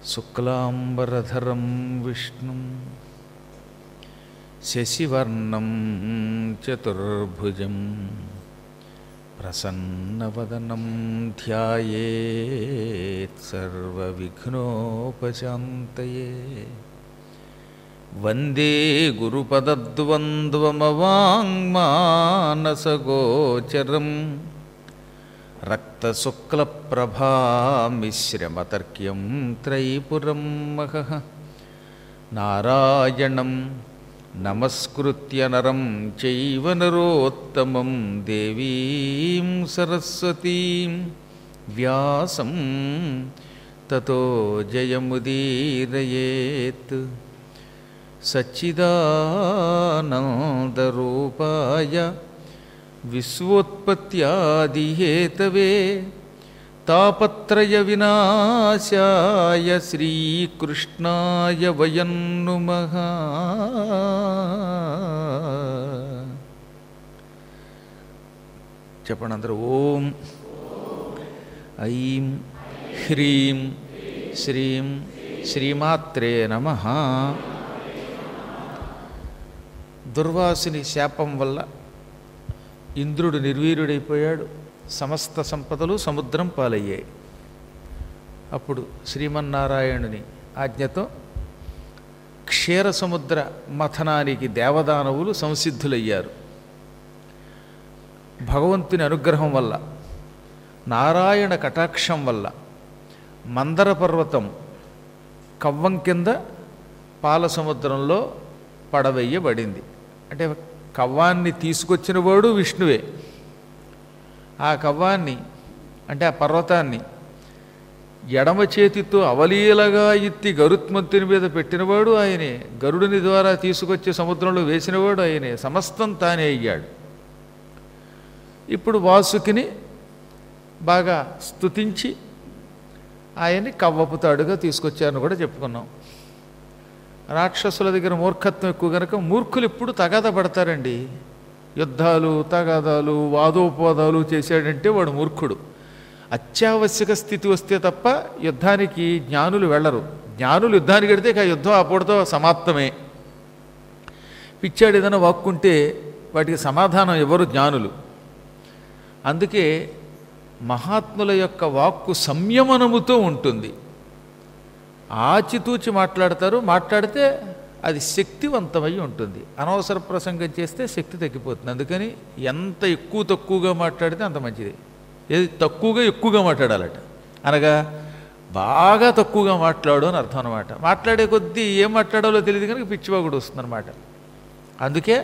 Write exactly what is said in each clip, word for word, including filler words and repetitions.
శుక్లాంబరధరం విష్ణుం శశివర్ణం చతుర్భుజం ప్రసన్నవదనం ధ్యాయేత్ సర్వవిఘ్నోపశాంతయే. వందే గురుపదద్వంద్వమవాంగ్మానసగోచరం రక్తశుక్లప్రభామిశ్రమతర్క్యం త్రైపురం మహః. నారాయణం నమస్కృత్య నరం చైవ నరోత్తమం దేవీం సరస్వతీం వ్యాసం తతో జయముదీరయేత్. సచ్చిదానందరూపాయ విశ్వోత్పత్యాదిహేతవే తాపత్రయ వినాశాయ శ్రీకృష్ణాయ వయం నుమః. చెప్పండి అందరూ. ఓం ఐం హ్రీం శ్రీం శ్రీమాత్రే నమః. దుర్వాసుని శాపం వల్ల ఇంద్రుడు నిర్వీర్యుడైపోయాడు. సమస్త సంపదలు సముద్రం పాలయ్యాయి. అప్పుడు శ్రీమన్నారాయణుని ఆజ్ఞతో క్షీర సముద్ర మథనానికి దేవదానవులు సంసిద్ధులయ్యారు. భగవంతుని అనుగ్రహం వల్ల, నారాయణ కటాక్షం వల్ల మందర పర్వతం కవ్వం కింద పాల సముద్రంలో పడవేయబడింది. అంటే కవ్వాన్ని తీసుకొచ్చినవాడు విష్ణువే. ఆ కవ్వాన్ని అంటే ఆ పర్వతాన్ని ఎడమ చేతితో అవలీలగా ఎత్తి గరుత్మంతుని మీద పెట్టినవాడు ఆయనే. గరుడుని ద్వారా తీసుకొచ్చి సముద్రంలో వేసినవాడు ఆయనే. సమస్తం తానే అయ్యాడు. ఇప్పుడు వాసుకిని బాగా స్తుతించి ఆయన్ని కవ్వపు తాడుగా తీసుకొచ్చారని కూడా చెప్పుకున్నాం. రాక్షసుల దగ్గర మూర్ఖత్వం ఎక్కువ కనుక మూర్ఖులు ఎప్పుడు తగాదా పడతారండి. యుద్ధాలు, తగాదాలు, వాదోపవాదాలు చేశాడంటే వాడు మూర్ఖుడు. అత్యావశ్యక స్థితి వస్తే తప్ప యుద్ధానికి జ్ఞానులు వెళ్ళరు. జ్ఞానులు యుద్ధానికి వెడితే ఆ యుద్ధం అప్పుడుతో సమాప్తమే. పిచ్చాడు ఏదైనా వాక్కుంటే వాటికి సమాధానం ఎవరు? జ్ఞానులు. అందుకే మహాత్ముల యొక్క వాక్కు సంయమనముతో ఉంటుంది. ఆచితూచి మాట్లాడతారు. మాట్లాడితే అది శక్తివంతమై ఉంటుంది. అనవసర ప్రసంగం చేస్తే శక్తి తగ్గిపోతుంది. అందుకని ఎంత ఎక్కువ తక్కువగా మాట్లాడితే అంత మంచిది. ఏది తక్కువగా ఎక్కువగా మాట్లాడాలట. అనగా బాగా తక్కువగా మాట్లాడు అని అర్థం అనమాట. మాట్లాడే కొద్దీ ఏం మాట్లాడాలో తెలియదు కనుక పిచ్చివాగుడు వస్తుందన్నమాట. అందుకే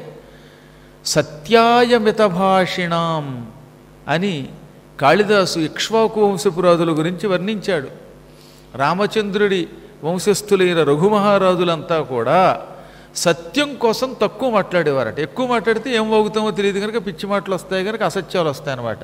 సత్యాయమితభాషిణాం అని కాళిదాసు ఇక్ష్వాకు వంశపురాదుల గురించి వర్ణించాడు. రామచంద్రుడి వంశస్థులైన రఘుమహారాజులంతా కూడా సత్యం కోసం తక్కువ మాట్లాడేవారట. ఎక్కువ మాట్లాడితే ఏం వాగుతామో తెలియదు కనుక పిచ్చి మాటలు వస్తాయి కనుక అసత్యాలు వస్తాయన్నమాట.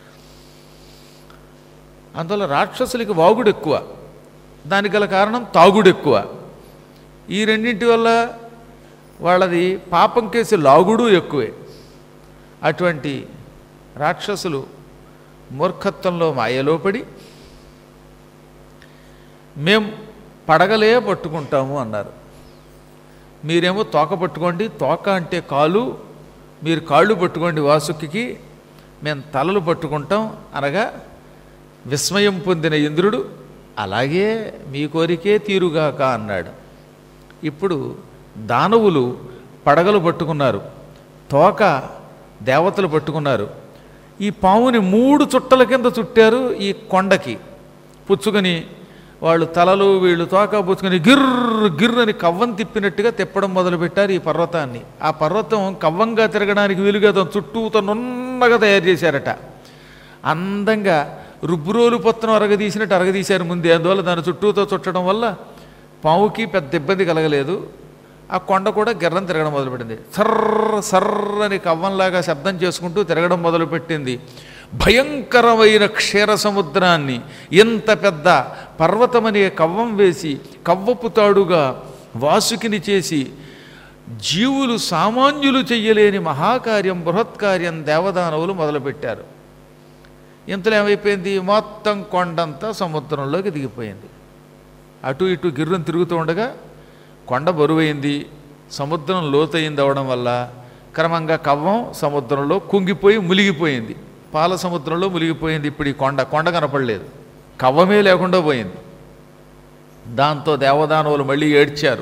అందువల్ల రాక్షసులకి వాగుడు ఎక్కువ, దానికి గల కారణం తాగుడు ఎక్కువ. ఈ రెండింటి వల్ల వాళ్ళది పాపం కేసి లాగుడు ఎక్కువే. అటువంటి రాక్షసులు మూర్ఖత్వంలో మాయలో పడి మేం పడగలే పట్టుకుంటాము అన్నారు. మీరేమో తోక పట్టుకోండి, తోక అంటే కాలు, మీరు కాళ్ళు పట్టుకోండి వాసుకి, మేము తలలు పట్టుకుంటాం అనగా విస్మయం పొందిన ఇంద్రుడు అలాగే మీ కోరికే తీరుగాక అన్నాడు. ఇప్పుడు దానవులు పడగలు పట్టుకున్నారు, తోక దేవతలు పట్టుకున్నారు. ఈ పాముని మూడు చుట్టల కింద చుట్టారు. ఈ కొండకి పుచ్చుకొని వాళ్ళు తలలు వీళ్ళు తోక పుచ్చుకొని గిర్ర గిర్రని కవ్వం తిప్పినట్టుగా తిప్పడం మొదలుపెట్టారు ఈ పర్వతాన్ని. ఆ పర్వతం కవ్వంగా తిరగడానికి వీలుగా దాని చుట్టూతో నున్నగా తయారు చేశారట. అందంగా రుబ్బురోలు పొత్తనం అరగదీసినట్టు అరగదీశారు ముందే. అందువల్ల దాని చుట్టూతో చుట్టడం వల్ల పావుకి పెద్ద ఇబ్బంది కలగలేదు. ఆ కొండ కూడా గిర్రం తిరగడం మొదలుపెట్టింది. సర్ర సర్రని కవ్వంలాగా శబ్దం చేసుకుంటూ తిరగడం మొదలుపెట్టింది. భయంకరమైన క్షీర సముద్రాన్ని ఎంత పెద్ద పర్వతమనే కవ్వం వేసి కవ్వపు తాడుగా వాసుకిని చేసి జీవులు సామాన్యులు చెయ్యలేని మహాకార్యం, బృహత్కార్యం దేవదానవులు మొదలుపెట్టారు. ఇంతలో ఏమైపోయింది, మొత్తం కొండంతా సముద్రంలోకి దిగిపోయింది. అటు ఇటు గిర్రం తిరుగుతూ ఉండగా కొండ బరువైంది, సముద్రం లోతయింది అవడం వల్ల క్రమంగా కవ్వం సముద్రంలో కుంగిపోయి మునిగిపోయింది. పాల సముద్రంలో మునిగిపోయింది. ఇప్పుడు ఈ కొండ కొండ కనపడలేదు, కవ్వమే లేకుండా పోయింది. దాంతో దేవదానవులు మళ్ళీ ఏడ్చారు.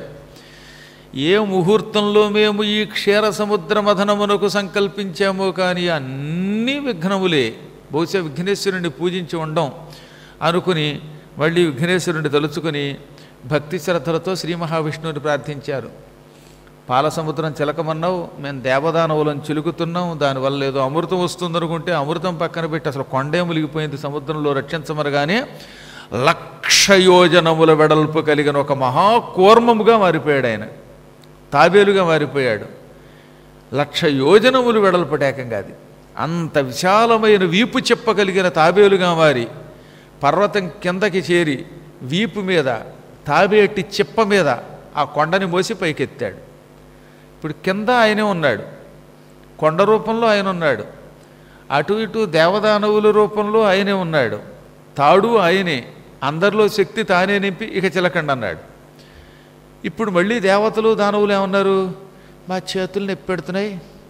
ఏ ముహూర్తంలో మేము ఈ క్షీర సముద్ర మథనమునకు సంకల్పించామో కానీ అన్నీ విఘ్నములే, బహుశా విఘ్నేశ్వరుని పూజించి ఉండం అనుకుని మళ్ళీ విఘ్నేశ్వరుని తలుచుకుని భక్తి శ్రద్ధలతో శ్రీ మహావిష్ణువుని ప్రార్థించారు. పాలసముద్రం చిలకమన్నావు, మేము దేవదానవులను చిలుకుతున్నాం, దానివల్ల ఏదో అమృతం వస్తుందనుకుంటే అమృతం పక్కన పెట్టి అసలు కొండే మునిగిపోయింది, సముద్రంలో రక్షించమనగానే లక్ష యోజనముల వెడల్పు కలిగిన ఒక మహాకూర్మముగా మారిపోయాడు ఆయన, తాబేలుగా మారిపోయాడు. లక్ష యోజనములు వెడల్పటేకంగా అది అంత విశాలమైన వీపు చెప్పగలిగిన తాబేలుగా మారి పర్వతం కిందకి చేరి వీపు మీద తాబేటి చిప్ప మీద ఆ కొండని మోసి పైకెత్తాడు. ఇప్పుడు కింద ఆయనే ఉన్నాడు, కొండ రూపంలో ఆయన ఉన్నాడు, అటు ఇటు దేవదానవుల రూపంలో ఆయనే ఉన్నాడు, తాడు ఆయనే, అందరిలో శక్తి తానే నింపి ఇక చిలకండి అన్నాడు. ఇప్పుడు మళ్ళీ దేవతలు దానవులు ఏమన్నారు, మా చేతులు నొప్పి పెడుతున్నాయి,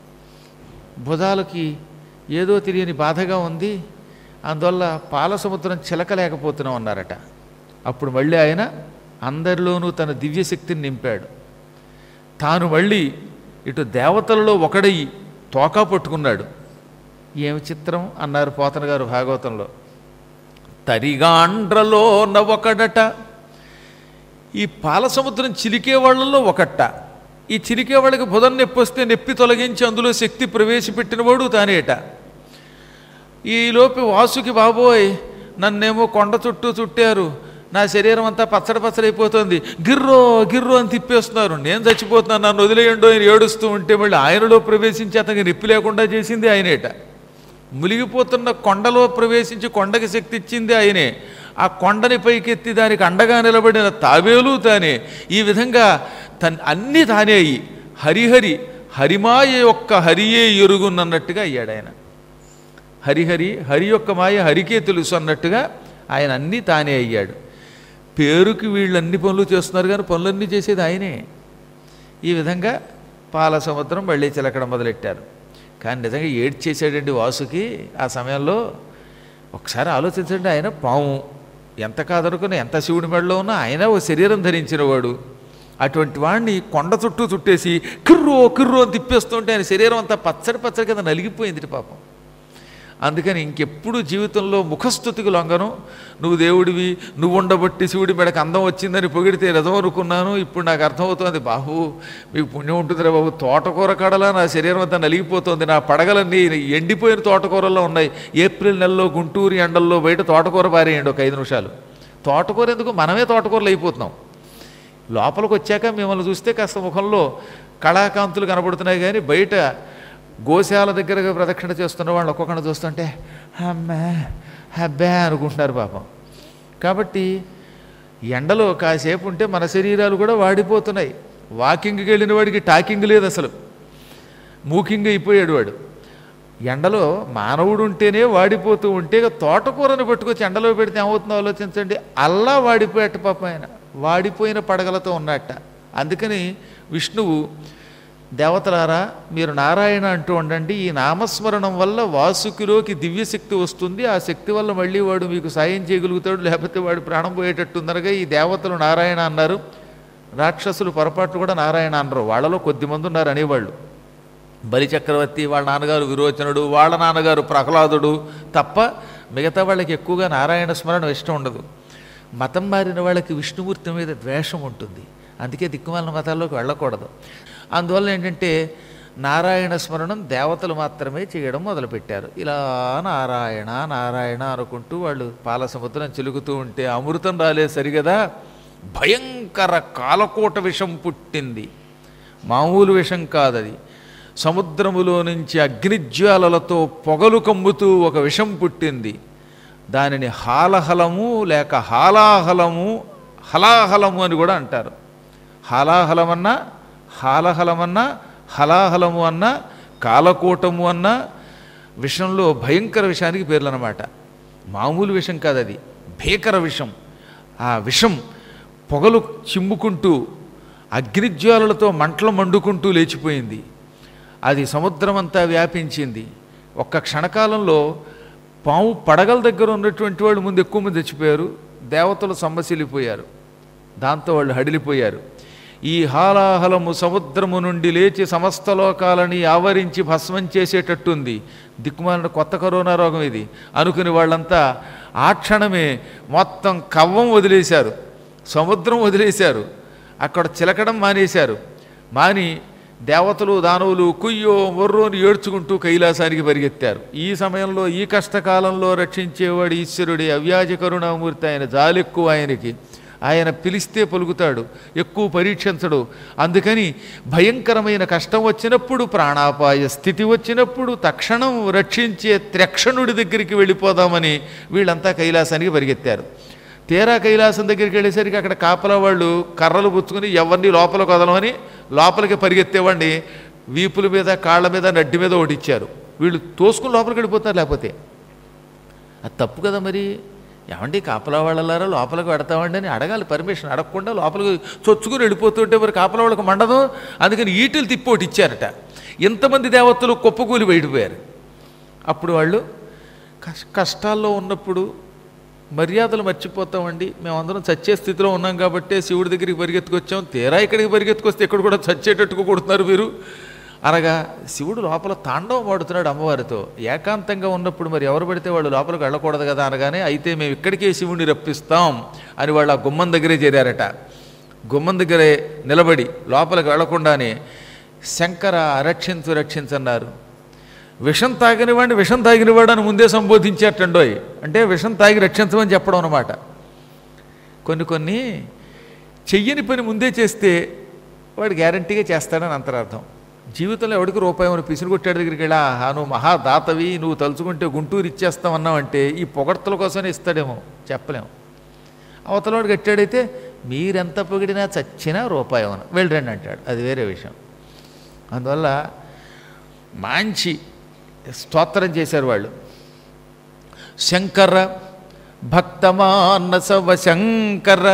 భుజాలకి ఏదో తెలియని బాధగా ఉంది, అందువల్ల పాలసముద్రం చిలకలేకపోతున్నాం అన్నారట. అప్పుడు మళ్ళీ ఆయన అందరిలోనూ తన దివ్యశక్తిని నింపాడు. తాను మళ్ళీ ఇటు దేవతలలో ఒకడయి తోకా పట్టుకున్నాడు. ఏమి చిత్రం అన్నారు పోతన గారు భాగవతంలో. తరిగాండ్రలో నవొకడట, ఈ పాలసముద్రం చిలికే వాళ్ళల్లో ఒకట. ఈ చిలికే వాళ్ళకి బుధం నొప్పి వస్తే నొప్పి తొలగించి అందులో శక్తి ప్రవేశపెట్టినవాడు తానేట. ఈలోపు వాసుకి బాబోయ్ నన్నేమో కొండ చుట్టూ చుట్టారు, నా శరీరం అంతా పచ్చడి పచ్చడి అయిపోతుంది, గిర్రో గిర్రో అని తిప్పేస్తున్నారు, నేను చచ్చిపోతున్నాను, నన్ను వదిలేయండో అని ఏడుస్తూ ఉంటే మళ్ళీ ఆయనలో ప్రవేశించి అతనికి నొప్పి లేకుండా చేసింది ఆయనేట. మునిగిపోతున్న కొండలో ప్రవేశించి కొండకి శక్తి ఇచ్చింది ఆయనే. ఆ కొండని పైకెత్తి దానికి అండగా నిలబడిన తాబేలు తానే. ఈ విధంగా తన్ అన్నీ తానే అయ్యి హరిహరి హరిమాయ యొక్క హరియే ఎరుగున్నట్టుగా అయ్యాడు ఆయన. హరిహరి హరి యొక్క మాయ హరికే తెలుసు అన్నట్టుగా ఆయన అన్నీ తానే అయ్యాడు. పేరుకి వీళ్ళు అన్ని పనులు చేస్తున్నారు కానీ పనులన్నీ చేసేది ఆయనే. ఈ విధంగా పాల సముద్రం మళ్ళీ చిలకడం మొదలెట్టారు. కానీ నిజంగా ఏడ్చేసాడండి వాసుకి ఆ సమయంలో. ఒకసారి ఆలోచించండి, ఆయన పాము ఎంత కాదనుకున్న ఎంత శివుడి మెడలో ఉన్నా ఆయన ఓ శరీరం ధరించిన వాడు, అటువంటి వాడిని కొండ చుట్టూ చుట్టేసి కిర్రో కిర్రో అని తిప్పేస్తుంటే ఆయన శరీరం అంతా పచ్చడి పచ్చడి కింద నలిగిపోయింది పాపం. అందుకని ఇంకెప్పుడు జీవితంలో ముఖస్థుతికి లొంగను. నువ్వు దేవుడివి, నువ్వు ఉండబట్టి శివుడి మెడకు అందం వచ్చిందని పొగిడితే రథం అనుకున్నాను, ఇప్పుడు నాకు అర్థమవుతుంది, బాబు మీకు పుణ్యం ఉంటుందిరా బాబు, తోటకూర కడలా నా శరీరం అంతా నలిగిపోతుంది, నా పడగలన్నీ ఎండిపోయిన తోటకూరల్లో ఉన్నాయి. ఏప్రిల్ నెలలో గుంటూరు ఎండల్లో బయట తోటకూర పారేయండి ఒక ఐదు నిమిషాలు. తోటకూర ఎందుకు, మనమే తోటకూరలు అయిపోతున్నాం. లోపలికి వచ్చాక మిమ్మల్ని చూస్తే కాస్త ముఖంలో కళాకాంతులు కనబడుతున్నాయి కానీ బయట గోశాల దగ్గరగా ప్రదక్షిణ చేస్తున్న వాళ్ళు ఒక్కొక్కరిని చూస్తుంటే అమ్మా హబ్బా అనుకుంటున్నారు పాపం. కాబట్టి ఎండలో కాసేపు ఉంటే మన శరీరాలు కూడా వాడిపోతున్నాయి. వాకింగ్కి వెళ్ళిన వాడికి టాకింగ్ లేదు, అసలు మూకింగ్ అయిపోయాడు వాడు. ఎండలో మానవుడు ఉంటేనే వాడిపోతూ ఉంటే తోటకూరను పట్టుకొచ్చి ఎండలో పెడితే ఏమవుతుందో ఆలోచించండి. అల్లా వాడిపోయేట పాపం, ఆయన వాడిపోయిన పడగలతో ఉన్నట్ట. అందుకని విష్ణువు దేవతలారా మీరు నారాయణ అంటూ ఉండండి, ఈ నామస్మరణం వల్ల వాసుకిలోకి దివ్యశక్తి వస్తుంది, ఆ శక్తి వల్ల మళ్ళీ వాడు మీకు సాయం చేయగలుగుతాడు, లేకపోతే వాడు ప్రాణం పోయేటట్టుందనగా ఈ దేవతలు నారాయణ అన్నారు. రాక్షసులు పొరపాట్లు కూడా నారాయణ అన్నారు. వాళ్ళలో కొద్దిమంది ఉన్నారు అనేవాళ్ళు. బలిచక్రవర్తి వాళ్ళ నాన్నగారు విరోచనుడు, వాళ్ళ నాన్నగారు ప్రహ్లాదుడు తప్ప మిగతా వాళ్ళకి ఎక్కువగా నారాయణ స్మరణ ఇష్టం ఉండదు. మతం మారిన వాళ్ళకి విష్ణుమూర్తి మీద ద్వేషం ఉంటుంది, అందుకే దిక్కుమాలిన మతాల్లోకి వెళ్ళకూడదు. అందువల్ల ఏంటంటే నారాయణ స్మరణం దేవతలు మాత్రమే చేయడం మొదలుపెట్టారు. ఇలా నారాయణ నారాయణ అనుకుంటూ వాళ్ళు పాలసముద్రం చిలుకుతూ ఉంటే అమృతం రాలే సరిగదా భయంకర కాలకోట విషం పుట్టింది. మామూలు విషం కాదది. సముద్రములో నుంచి అగ్నిజ్వాలలతో పొగలు కమ్ముతూ ఒక విషం పుట్టింది. దానిని హాలహలము లేక హాలాహలము హలాహలము అని కూడా అంటారు. హాలాహలమన్నా హాలహలమన్నా హలాహలము అన్నా కాలకూటము అన్నా విషంలో భయంకర విషానికి పేర్లు అన్నమాట. మామూలు విషం కాదు, అది భీకర విషం. ఆ విషం పొగలు చిమ్ముకుంటూ అగ్నిజ్వాలలతో మంటలు మండుకుంటూ లేచిపోయింది. అది సముద్రమంతా వ్యాపించింది. ఒక్క క్షణకాలంలో పాము పడగల దగ్గర ఉన్నటువంటి వాళ్ళు ముందు ఎక్కువ మంది చచ్చిపోయారు. దేవతలు సమ్మసిల్లిపోయారు. దాంతో వాళ్ళు హడిలిపోయారు. ఈ హాలాహలము సముద్రము నుండి లేచి సమస్త లోకాలని ఆవరించి భస్మం చేసేటట్టుంది. దిక్కుమాలిన కొత్త కరోనా రోగం ఇది అనుకుని వాళ్ళంతా ఆ క్షణమే మొత్తం కవ్వం వదిలేశారు, సముద్రం వదిలేశారు, అక్కడ చిలకడం మానేశారు. మాని దేవతలు దానవులు కుయ్యో మొర్రోని ఏడ్చుకుంటూ కైలాసానికి పరిగెత్తారు. ఈ సమయంలో ఈ కష్టకాలంలో రక్షించేవాడు ఈశ్వరుడే, అవ్యాజ కరుణామూర్తి. ఆయన జాలెక్కువ ఆయనకి. ఆయన పిలిస్తే పలుకుతాడు, ఎక్కువ పరీక్షించడు. అందుకని భయంకరమైన కష్టం వచ్చినప్పుడు, ప్రాణాపాయ స్థితి వచ్చినప్పుడు తక్షణం రక్షించే త్రక్షణుడి దగ్గరికి వెళ్ళిపోదామని వీళ్ళంతా కైలాసానికి పరిగెత్తారు. తీరా కైలాసం దగ్గరికి వెళ్ళేసరికి అక్కడ కాపలా వాళ్ళు కర్రలు పుచ్చుకుని ఎవరిని లోపలికి వదలమని లోపలికి పరిగెత్తేవాడిని వీపుల మీద కాళ్ళ మీద నడ్డి మీద ఓటిచ్చారు. వీళ్ళు తోసుకుని లోపలికి వెళ్ళిపోతారు. లేకపోతే అది తప్పు కదా. మరి ఏమండి కాపలా వాళ్ళలారా లోపలికి పెడతామండి అని అడగాలి, పర్మిషన్ అడగకుండా లోపలికి చొచ్చుకుని వెళ్ళిపోతుంటే మరి కాపలా వాళ్ళకి మండదు. అందుకని ఈటలు తిప్పి ఒకటి ఇచ్చారట. ఇంతమంది దేవతలు కుప్పకూలి బయటపోయారు. అప్పుడు వాళ్ళు కష్టాల్లో ఉన్నప్పుడు మర్యాదలు మర్చిపోతామండి, మేమందరం చచ్చే స్థితిలో ఉన్నాం కాబట్టి శివుడి దగ్గరికి పరిగెత్తుకొచ్చాం, తీరా ఇక్కడికి పరిగెత్తుకొస్తే ఇక్కడ కూడా చచ్చేటట్టుకు కొడుతున్నారు మీరు అనగా, శివుడు లోపల తాండవం ఆడుతున్నాడు అమ్మవారితో. ఏకాంతంగా ఉన్నప్పుడు మరి ఎవరు పడితే వాళ్ళు లోపలికి వెళ్ళకూడదు కదా అనగానే, అయితే మేము ఇక్కడికే శివుడిని రప్పిస్తాం అని వాళ్ళు ఆ గుమ్మం దగ్గరే చేరారట. గుమ్మం దగ్గరే నిలబడి లోపలికి వెళ్లకుండానే శంకర రక్షించు రక్షించన్నారు. విషం తాగినవాడిని విషం తాగినవాడు అని ముందే సంబోధించేటండోయ్. అంటే విషం తాగి రక్షించమని చెప్పడం అన్నమాట. కొన్ని కొన్ని చెయ్యని పని ముందే చేస్తే వాడు గ్యారంటీగా చేస్తాడని అంతరార్థం. జీవితంలో ఎవడికి రూపాయి అని పిసిని కొట్టాడు దగ్గరికి వెళ్ళా, నువ్వు మహాదాతవి, నువ్వు తలుచుకుంటే గుంటూరు ఇచ్చేస్తామన్నావంటే ఈ పొగడ్తల కోసమే ఇస్తాడేమో చెప్పలేము. అవతలవాడు కట్టాడైతే మీరెంత పొగిడినా చచ్చినా రూపాయి అని వెళ్ళండి అంటాడు, అది వేరే విషయం. అందువల్ల మంచి స్తోత్రం చేశారు వాళ్ళు. శంకర భక్తమానసవ శంకర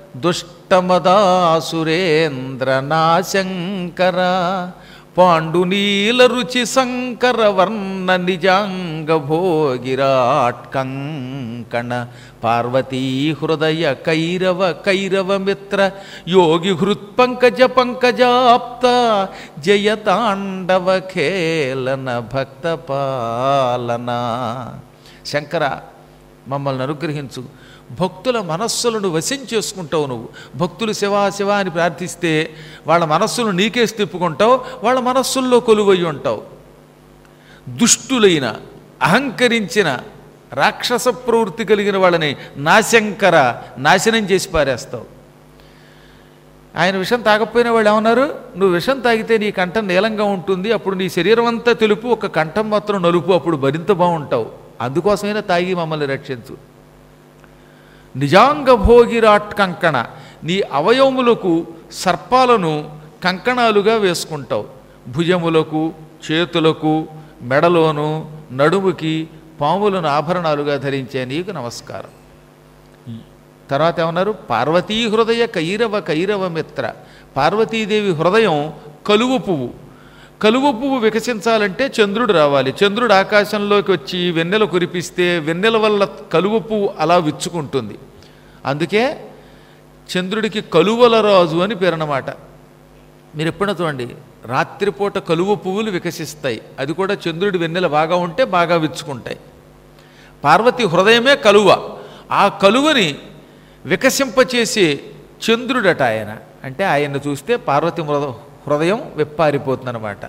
దుష్టమదాసురేంద్ర నాశంకర పాండునీల రుచి శంకర వర్ణ నిజాంగ భోగిరాట్ కంకణ పార్వతీ హృదయ కైరవ కైరవ మిత్ర యోగి హృత్పంకజ పంకజాప్త జయతాండవ ఖేళన భక్త పాలన. శంకర మమ్మల్ని అనుగ్రహించు, భక్తుల మనస్సులను వశం చేసుకుంటావు నువ్వు. భక్తులు శివా శివ అని ప్రార్థిస్తే వాళ్ళ మనస్సును నీకేసి తిప్పుకుంటావు, వాళ్ళ మనస్సుల్లో కొలువై ఉంటావు. దుష్టులైన అహంకరించిన రాక్షస ప్రవృత్తి కలిగిన వాళ్ళని నాశంకర నాశనం చేసి పారేస్తావు. ఆయన విషం తాగకపోయిన వాళ్ళు ఏమన్నారు, నువ్వు విషం తాగితే నీ కంఠం నీలంగా ఉంటుంది, అప్పుడు నీ శరీరం అంతా తెలుపు, ఒక కంఠం మాత్రం నలుపు, అప్పుడు మరింత బాగుంటావు. అందుకోసమైనా తాగి మమ్మల్ని రక్షించు. నిజాంగ భోగిరాట్ కంకణ, నీ అవయవములకు సర్పాలను కంకణాలుగా వేసుకుంటావు. భుజములకు చేతులకు మెడలోను నడుముకి పాములను ఆభరణాలుగా ధరించే నీకు నమస్కారం. తర్వాత ఏమన్నారు, పార్వతీ హృదయ కైరవ కైరవ మిత్ర. పార్వతీదేవి హృదయం కలువ పువ్వు. కలువ పువ్వు వికసించాలంటే చంద్రుడు రావాలి. చంద్రుడు ఆకాశంలోకి వచ్చి వెన్నెల కురిపిస్తే వెన్నెల వల్ల కలువ పువ్వు అలా విచ్చుకుంటుంది. అందుకే చంద్రుడికి కలువల రాజు అని పేరన్నమాట. మీరు ఎప్పుడైనా చూడండి, రాత్రిపూట కలువ పువ్వులు వికసిస్తాయి. అది కూడా చంద్రుడి వెన్నెల బాగా ఉంటే బాగా విచ్చుకుంటాయి. పార్వతి హృదయమే కలువ. ఆ కలువని వికసింపచేసే చంద్రుడట ఆయన. అంటే ఆయన్ని చూస్తే పార్వతి హృదయం విప్పారిపోతుందన్నమాట.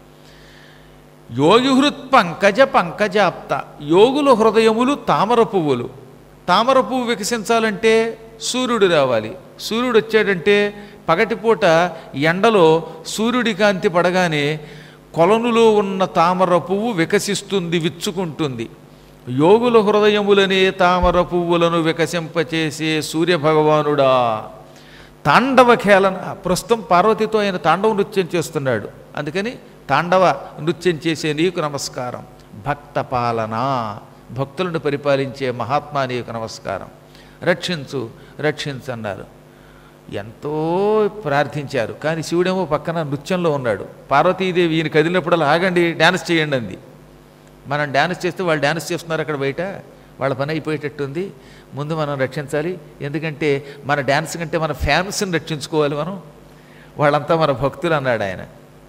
యోగి హృత్ పంకజ పంకజాప్త. యోగుల హృదయములు తామర పువ్వులు. తామర పువ్వు వికసించాలంటే సూర్యుడు రావాలి. సూర్యుడు వచ్చాడంటే పగటిపూట ఎండలో సూర్యుడి కాంతి పడగానే కొలనులో ఉన్న తామర పువ్వు వికసిస్తుంది, విచ్చుకుంటుంది. యోగుల హృదయములనే తామర పువ్వులను వికసింపచేసే సూర్యభగవానుడా. తాండవ ఖేళన, ప్రస్తుతం పార్వతితో ఆయన తాండవ నృత్యం చేస్తున్నాడు. అందుకని తాండవ నృత్యం చేసే నీకు నమస్కారం. భక్త పాలన, భక్తులను పరిపాలించే మహాత్మా నీకు నమస్కారం. రక్షించు రక్షించు అన్నారు. ఎంతో ప్రార్థించారు. కానీ శివుడేమో పక్కన నృత్యంలో ఉన్నాడు. పార్వతీదేవి ఈయన కదిలినప్పుడల్లా ఆగండి, డ్యాన్స్ చేయండి అంది. మనం డ్యాన్స్ చేస్తే వాళ్ళు డ్యాన్స్ చేస్తున్నారు అక్కడ బయట, వాళ్ళ పని అయిపోయేటట్టుంది, ముందు మనం రక్షించాలి. ఎందుకంటే మన డ్యాన్స్ కంటే మన ఫ్యాన్స్ని రక్షించుకోవాలి మనం, వాళ్ళంతా మన భక్తులు అన్నాడు ఆయన.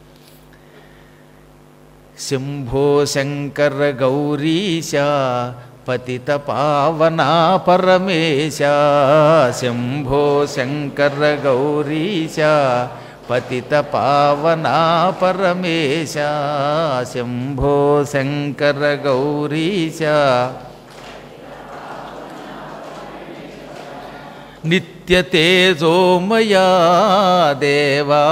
శంభో శంకర గౌరీశ పతిత పావనా పరమేశ. శంభో శంకర గౌరీశ పతిత పావనా పరమేశ. శంభో శంకర గౌరీశ నిత్య తేజోమయా దేవా.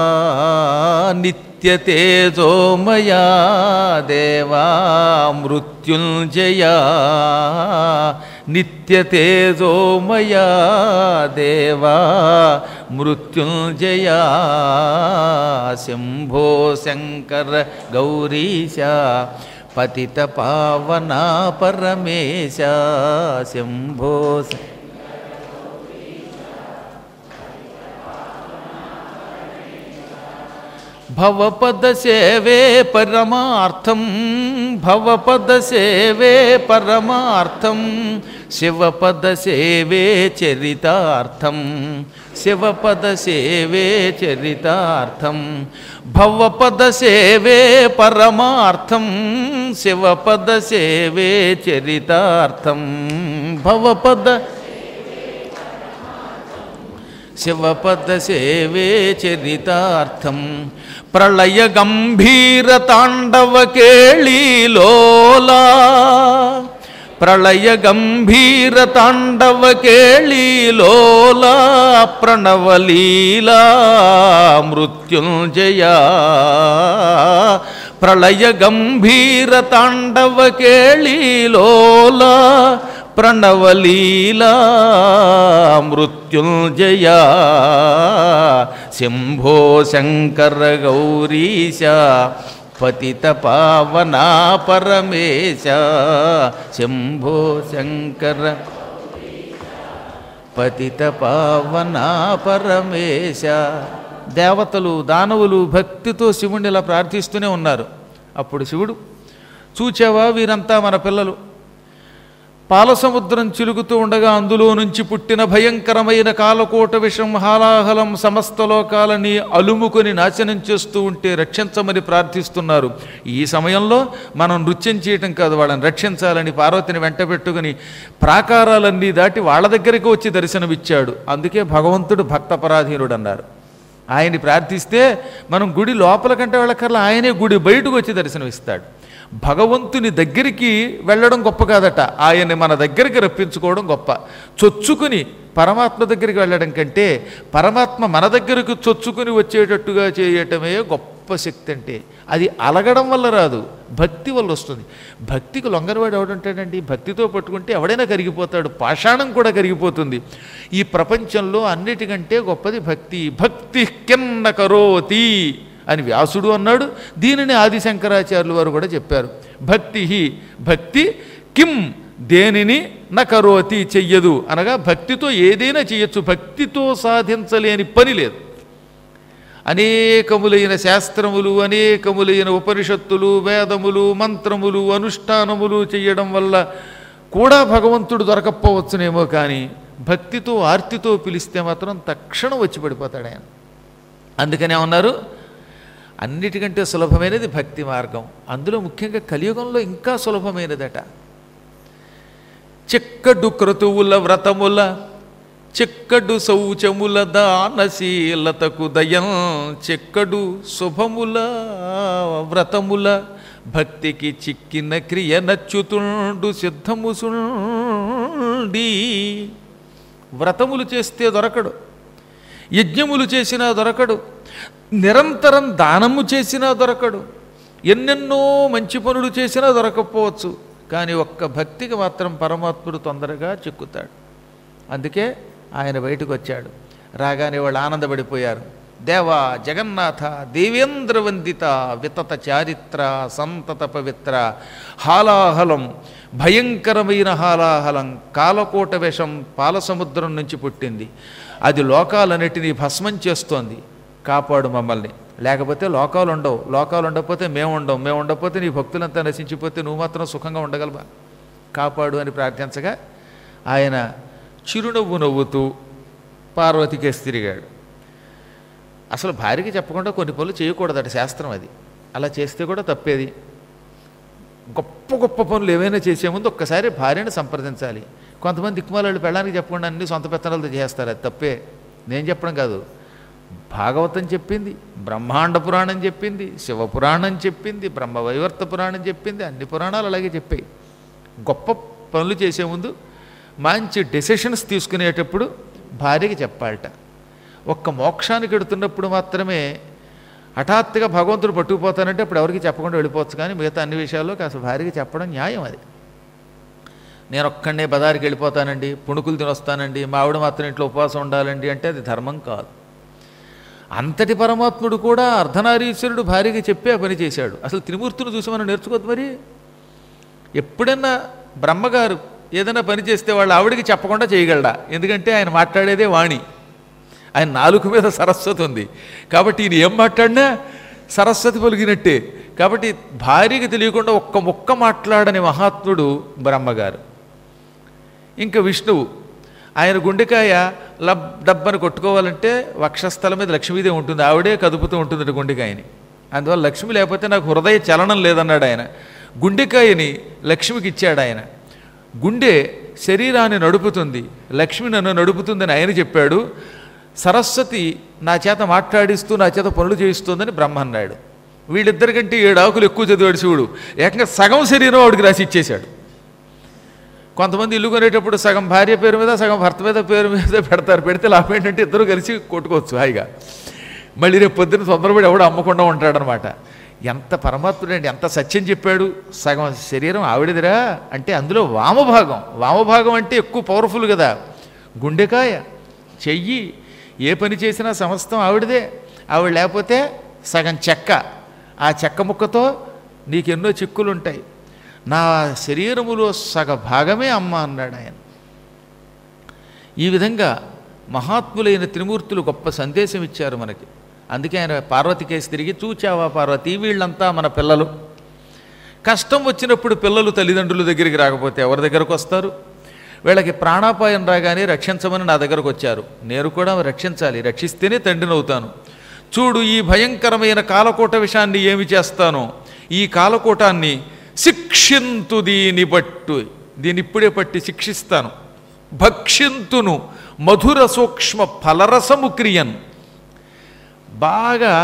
నిత్య తేజోమయా దేవా మృత్యుంజయా. నిత్య తేజోమయా దేవా మృత్యుంజయా. శంభో శంకర గౌరీశ పతిత పావనా పరమేశ. శంభో భవపద సేవే పరమార్థం. భవపద సేవే పరమార్థం. శివపద సేవే చరితార్థం. శివపద సేవే చరితార్థం. భవపద సేవే పరమార్థం. శివపద సేవే చరితార్థం. భవపద శివపద సేవే చరితార్థం. ప్రళయ గంభీర తాండవ కేళీలోలా. ప్రళయ గంభీర తాండవ కేళీలోలా. ప్రణవలీలా మృత్యుంజయా. ప్రళయ గంభీర తాండవ కేళీలోలా. ప్రణవలీలా మృత్యుంజయా. శంభో శంకర గౌరీశ పతిత పావనా పరమేశ. శంభో శంకర పతిత పావనా పరమేశ. దేవతలు దానవులు భక్తితో శివుణ్ణి ఇలా ప్రార్థిస్తూనే ఉన్నారు. అప్పుడు శివుడు, చూచావా వీరంతా మన పిల్లలు, పాలసముద్రం చిలుగుతూ ఉండగా అందులో నుంచి పుట్టిన భయంకరమైన కాలకోట విషం హాలాహలం సమస్త లోకాలని అలుముకొని నాశనం చేస్తూ ఉంటే రక్షించమని ప్రార్థిస్తున్నారు. ఈ సమయంలో మనం నృత్యం చేయటం కాదు, వాళ్ళని రక్షించాలని పార్వతిని వెంట పెట్టుకుని ప్రాకారాలన్నీ దాటి వాళ్ళ దగ్గరికి వచ్చి దర్శనమిచ్చాడు. అందుకే భగవంతుడు భక్తపరాధీనుడు అన్నారు. ఆయన్ని ప్రార్థిస్తే మనం గుడి లోపల కంటే వెళ్ళకల్లా ఆయనే గుడి బయటకు వచ్చి దర్శనమిస్తాడు. భగవంతుని దగ్గరికి వెళ్ళడం గొప్ప కాదట, ఆయన్ని మన దగ్గరికి రప్పించుకోవడం గొప్ప. చొచ్చుకుని పరమాత్మ దగ్గరికి వెళ్ళడం కంటే పరమాత్మ మన దగ్గరకు చొచ్చుకుని వచ్చేటట్టుగా చేయటమే గొప్ప శక్తి. అంటే అది అలగడం వల్ల రాదు, భక్తి వల్ల వస్తుంది. భక్తికి లొంగనివాడు ఎవడుంటాడండి? భక్తితో పట్టుకుంటే ఎవడైనా కరిగిపోతాడు, పాషాణం కూడా కరిగిపోతుంది. ఈ ప్రపంచంలో అన్నిటికంటే గొప్పది భక్తి. భక్తి కిన్న కరోతి అని వ్యాసుడు అన్నాడు. దీనిని ఆదిశంకరాచార్యులు వారు కూడా చెప్పారు. భక్తి భక్తి కిం దేనిని నకరోతి చెయ్యదు అనగా భక్తితో ఏదైనా చెయ్యొచ్చు, భక్తితో సాధించలేని పని లేదు. అనేకములైన శాస్త్రములు, అనేకములైన ఉపనిషత్తులు, వేదములు, మంత్రములు, అనుష్ఠానములు చేయడం వల్ల కూడా భగవంతుడు దొరకపోవచ్చునేమో, కానీ భక్తితో ఆర్తితో పిలిస్తే మాత్రం తక్షణం వచ్చి పడిపోతాడు ఆయన. అందుకనే ఉన్నారు అన్నిటికంటే సులభమైనది భక్తి మార్గం. అందులో ముఖ్యంగా కలియుగంలో ఇంకా సులభమైనదట. చిక్కడు క్రతువుల వ్రతముల చిక్కడు శౌచముల దానశీలతకు దయం. చిక్కడు శుభముల వ్రతముల భక్తికి చిక్కిన క్రియ నచ్చుతుండు సిద్ధముసుండి. వ్రతములు చేస్తే దొరకడు, యజ్ఞములు చేసినా దొరకడు, నిరంతరం దానము చేసినా దొరకడు, ఎన్నెన్నో మంచి పనులు చేసినా దొరకపోవచ్చు, కానీ ఒక్క భక్తికి మాత్రం పరమాత్ముడు తొందరగా చిక్కుతాడు. అందుకే ఆయన బయటకు వచ్చాడు. రాగానే వాళ్ళు ఆనందపడిపోయారు. దేవా జగన్నాథ దేవేంద్రవందిత వితత చారిత్ర సంతత పవిత్ర హాలాహలం భయంకరమైన హాలాహలం కాలకోట విషం పాలసముద్రం నుంచి పుట్టింది. అది లోకాలన్నిటినీ భస్మం చేస్తోంది. కాపాడు మమ్మల్ని, లేకపోతే లోకాలు ఉండవు. లోకాలు ఉండకపోతే మేము ఉండవు. మేము ఉండకపోతే నీ భక్తులంతా నశించిపోతే నువ్వు మాత్రం సుఖంగా ఉండగలవా? కాపాడు అని ప్రార్థించగా ఆయన చిరునవ్వు నవ్వుతూ పార్వతికేసి తిరిగాడు. అసలు భార్యకి చెప్పకుండా కొన్ని పనులు చేయకూడదట, శాస్త్రం అది. అలా చేస్తే కూడా తప్పేది. గొప్ప గొప్ప పనులు ఏమైనా చేసే ముందు ఒక్కసారి భార్యను సంప్రదించాలి. కొంతమంది దిక్కుమాలాళ్ళు పెళ్ళడానికి చెప్పకుండా అన్ని సొంత పెత్తనాలతో చేస్తారు, అది తప్పే. నేను చెప్పడం కాదు, భాగవతం చెప్పింది, బ్రహ్మాండ పురాణం చెప్పింది, శివపురాణం చెప్పింది, బ్రహ్మవైవర్త పురాణం చెప్పింది, అన్ని పురాణాలు అలాగే చెప్పాయి. గొప్ప పనులు చేసే ముందు మంచి డెసిషన్స్ తీసుకునేటప్పుడు భార్యకి చెప్పాలట. ఒక్క మోక్షానికి ఎడుతున్నప్పుడు మాత్రమే హఠాత్తుగా భగవంతుడు పట్టుకుపోతానంటే అప్పుడు ఎవరికి చెప్పకుండా వెళ్ళిపోవచ్చు, కానీ మిగతా అన్ని విషయాల్లో కాస్త భార్యకి చెప్పడం న్యాయం. అది నేను ఒక్కడే బజారుకి వెళ్ళిపోతానండి, పుణుకులు తినొస్తానండి, మా ఆవిడ మాత్రం ఇంట్లో ఉపవాసం ఉండాలండి అంటే అది ధర్మం కాదు. అంతటి పరమాత్ముడు కూడా అర్ధనారీశ్వరుడు భార్యకి చెప్పే పని చేశాడు. అసలు త్రిమూర్తులు చూసి మనం నేర్చుకోవద్దు. మరి ఎప్పుడన్నా బ్రహ్మగారు ఏదైనా పని చేస్తే వాళ్ళు ఆవిడికి చెప్పకుండా చేయగలడా? ఎందుకంటే ఆయన మాట్లాడేదే వాణి, ఆయన నాలుగు మీద సరస్వతి ఉంది కాబట్టి ఈయన ఏం మాట్లాడినా సరస్వతి పలికినట్టే. కాబట్టి భార్యకి తెలియకుండా ఒక్క ముక్క మాట్లాడని మహాత్ముడు బ్రహ్మగారు. ఇంకా విష్ణువు, ఆయన గుండెకాయ లబ్ డబ్బని కొట్టుకోవాలంటే వక్షస్థలం మీద లక్ష్మీదేవి ఉంటుంది, ఆవిడే కదుపుతూ ఉంటుంది గుండెకాయని. అందువల్ల లక్ష్మి లేకపోతే నాకు హృదయ చలనం లేదన్నాడు ఆయన. గుండెకాయని లక్ష్మికి ఇచ్చాడు ఆయన. గుండె శరీరాన్ని నడుపుతుంది, లక్ష్మి నన్ను నడుపుతుందని ఆయన చెప్పాడు. సరస్వతి నా చేత మాట్లాడిస్తూ నా చేత పనులు చేయిస్తుందని బ్రహ్మ అన్నాడు. వీళ్ళిద్దరికంటే ఏడు ఆకులు ఎక్కువ చదివాడు శివుడు. ఏకంగా సగం శరీరం ఆవిడికి రాసి ఇచ్చేశాడు. కొంతమంది ఇల్లు కొనేటప్పుడు సగం భార్య పేరు మీద సగం భర్త మీద పేరు మీద పెడతారు. పెడితే లాభం ఏంటంటే ఇద్దరు కలిసి కొట్టుకోవచ్చు హాయిగా. మళ్ళీ రేపు పొద్దున్న తొందరపడి ఎవడు అమ్మకుండా ఉంటాడనమాట. ఎంత పరమాత్ముడండి, ఎంత సత్యం చెప్పాడు. సగం శరీరం ఆవిడదిరా అంటే అందులో వామభాగం, వామభాగం అంటే ఎక్కువ పవర్ఫుల్ కదా. గుండెకాయ, చెయ్యి, ఏ పని చేసినా సమస్తం ఆవిడదే. ఆవిడ లేకపోతే సగం చెక్క, ఆ చెక్క ముక్కతో నీకెన్నో చిక్కులు ఉంటాయి. నా శరీరములో సగ భాగమే అమ్మ అన్నాడు ఆయన. ఈ విధంగా మహాత్ములైన త్రిమూర్తులు గొప్ప సందేశం ఇచ్చారు మనకి. అందుకే ఆయన పార్వతికేసి తిరిగి, చూచావా పార్వతి, వీళ్ళంతా మన పిల్లలు. కష్టం వచ్చినప్పుడు పిల్లలు తల్లిదండ్రుల దగ్గరికి రాకపోతే ఎవరి దగ్గరకు వస్తారు? వీళ్ళకి ప్రాణాపాయం రాగానే రక్షించమని నా దగ్గరకు వచ్చారు. నేను కూడా రక్షించాలి, రక్షిస్తేనే తండ్రిని అవుతాను. చూడు, ఈ భయంకరమైన కాలకోట విషయాన్ని ఏమి చేస్తానో, ఈ కాలకోటాన్ని శిక్షింతు, దీని పట్టు, దీన్ని ఇప్పుడే పట్టి శిక్షిస్తాను. భక్షింతును మధుర సూక్ష్మ ఫలరసము క్రియన్, బాగా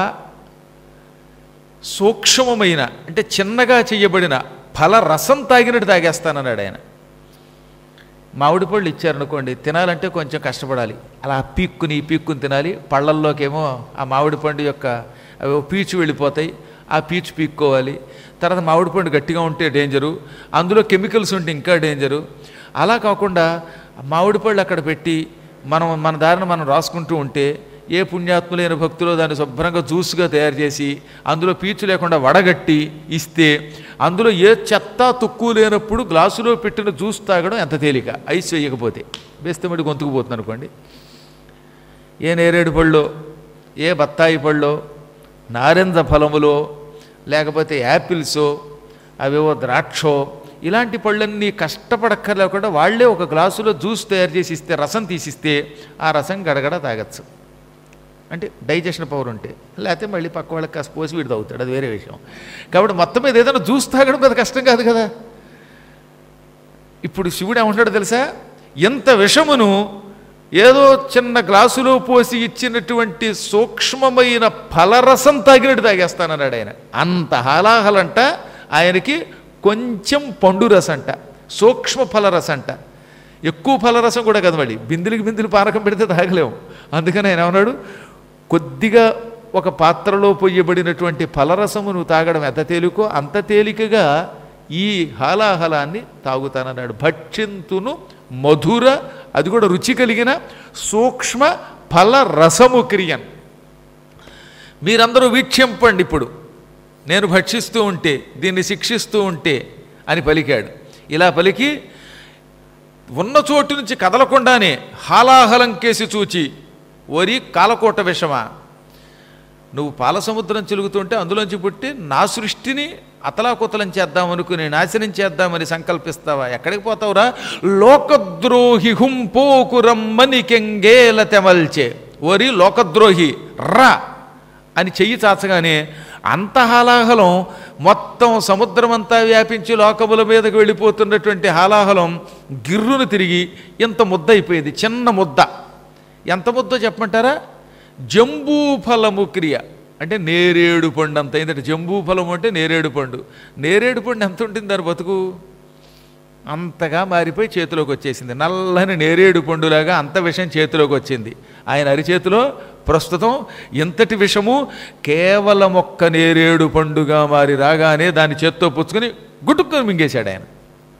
సూక్ష్మమైన అంటే చిన్నగా చేయబడిన ఫలరసం తాగినట్టు తాగేస్తానన్నాడు ఆయన. మామిడి పళ్ళు ఇచ్చారనుకోండి, తినాలంటే కొంచెం కష్టపడాలి. అలా పీక్కుని పీక్కుని తినాలి. పళ్ళల్లోకేమో ఆ మామిడి పండు యొక్క అవి పీచు వెళ్ళిపోతాయి, ఆ పీచు పీక్కోవాలి. తర్వాత మామిడి పండు గట్టిగా ఉంటే డేంజరు, అందులో కెమికల్స్ ఉంటే ఇంకా డేంజరు. అలా కాకుండా మామిడి పళ్ళు అక్కడ పెట్టి మనం మన దారిని మనం రాసుకుంటూ ఉంటే ఏ పుణ్యాత్ములైన భక్తులు దాన్ని శుభ్రంగా జ్యూస్గా తయారు చేసి అందులో పీచు లేకుండా వడగట్టి ఇస్తే, అందులో ఏ చెత్త తుక్కు లేనప్పుడు గ్లాసులో పెట్టిన జ్యూస్ తాగడం ఎంత తేలిక. ఐస్ వేయకపోతే వేస్తే మళ్ళీ గొంతుకుపోతుంది అనుకోండి. ఏ నేరేడు పళ్ళో, ఏ బత్తాయి పళ్ళో, నారింజ ఫలములో, లేకపోతే యాపిల్సో, అవేవో ద్రాక్షో, ఇలాంటి పళ్ళన్నీ కష్టపడక్కర్లేకుండా వాళ్లే ఒక గ్లాసులో జ్యూస్ తయారు చేసి ఇస్తే, రసం తీసిస్తే ఆ రసం గడగడ తాగచ్చు. అంటే డైజెషన్ పవర్ ఉంటే, లేకపోతే మళ్ళీ పక్క వాళ్ళకి కాస్త పోసి వీడు తాగుతాడు, అది వేరే విషయం. కాబట్టి మొత్తం మీద ఏదైనా జ్యూస్ తాగడం పెద్ద కష్టం కాదు కదా. ఇప్పుడు శివుడు ఏమంటాడో తెలుసా? ఎంత విషమును ఏదో చిన్న గ్లాసులో పోసి ఇచ్చినటువంటి సూక్ష్మమైన ఫలరసం తాగినట్టు తాగేస్తానన్నాడు ఆయన. అంత హాలాహలంట ఆయనకి. కొంచెం పండు రసంట, సూక్ష్మ ఫలరసంట. ఎక్కువ ఫలరసం కూడా కదా, మళ్ళీ బిందులకి బిందులు పానకం పెడితే తాగలేము. అందుకని ఆయన ఏమన్నాడు, కొద్దిగా ఒక పాత్రలో పొయ్యబడినటువంటి ఫలరసము నువ్వు తాగడం ఎంత తేలికో అంత తేలికగా ఈ హాలాహలాన్ని తాగుతానన్నాడు. భక్షింతును మధుర, అది కూడా రుచి కలిగిన సూక్ష్మ ఫల రసము క్రియన్. మీరందరూ వీక్షింపండి ఇప్పుడు నేను భక్షిస్తూ ఉంటే, దీన్ని శిక్షిస్తూ ఉంటే అని పలికాడు. ఇలా పలికి ఉన్న చోటు నుంచి కదలకుండానే హాలాహలం కేసి చూచి, ఓరి కాలకోట విషమా, నువ్వు పాలసముద్రం చిలుగుతుంటే అందులోంచి పుట్టి నా సృష్టిని అతలాకుతలం చేద్దామనుకుని నాశనం చేద్దామని సంకల్పిస్తావా? ఎక్కడికి పోతావురా? లోకద్రోహి హుంపోకురమ్మని కెంగేల తెమల్చే, ఓరి లోకద్రోహి రా అని చెయ్యి చాచగానే అంత హాలాహలం మొత్తం సముద్రమంతా వ్యాపించి లోకముల మీదకు వెళ్ళిపోతున్నటువంటి హాలాహలం గిర్రును తిరిగి ఇంత ముద్ద అయిపోయింది. చిన్న ముద్ద. ఎంత ముద్దో చెప్పమంటారా? జంబూఫలము క్రియ అంటే నేరేడు పండు అంత అయిందంటే. జంబూఫలము అంటే నేరేడు పండు. నేరేడు పండు ఎంత ఉంటుంది దాని బతుకు? అంతగా మారిపోయి చేతిలోకి వచ్చేసింది. నల్లని నేరేడు పండులాగా అంత విషం చేతిలోకి వచ్చింది. ఆయన అరిచేతిలో ప్రస్తుతం ఎంతటి విషము కేవలం ఒక్క నేరేడు పండుగా మారి రాగానే దాన్ని చేత్తో పుచ్చుకొని గుట్టుకొని మింగేశాడు ఆయన.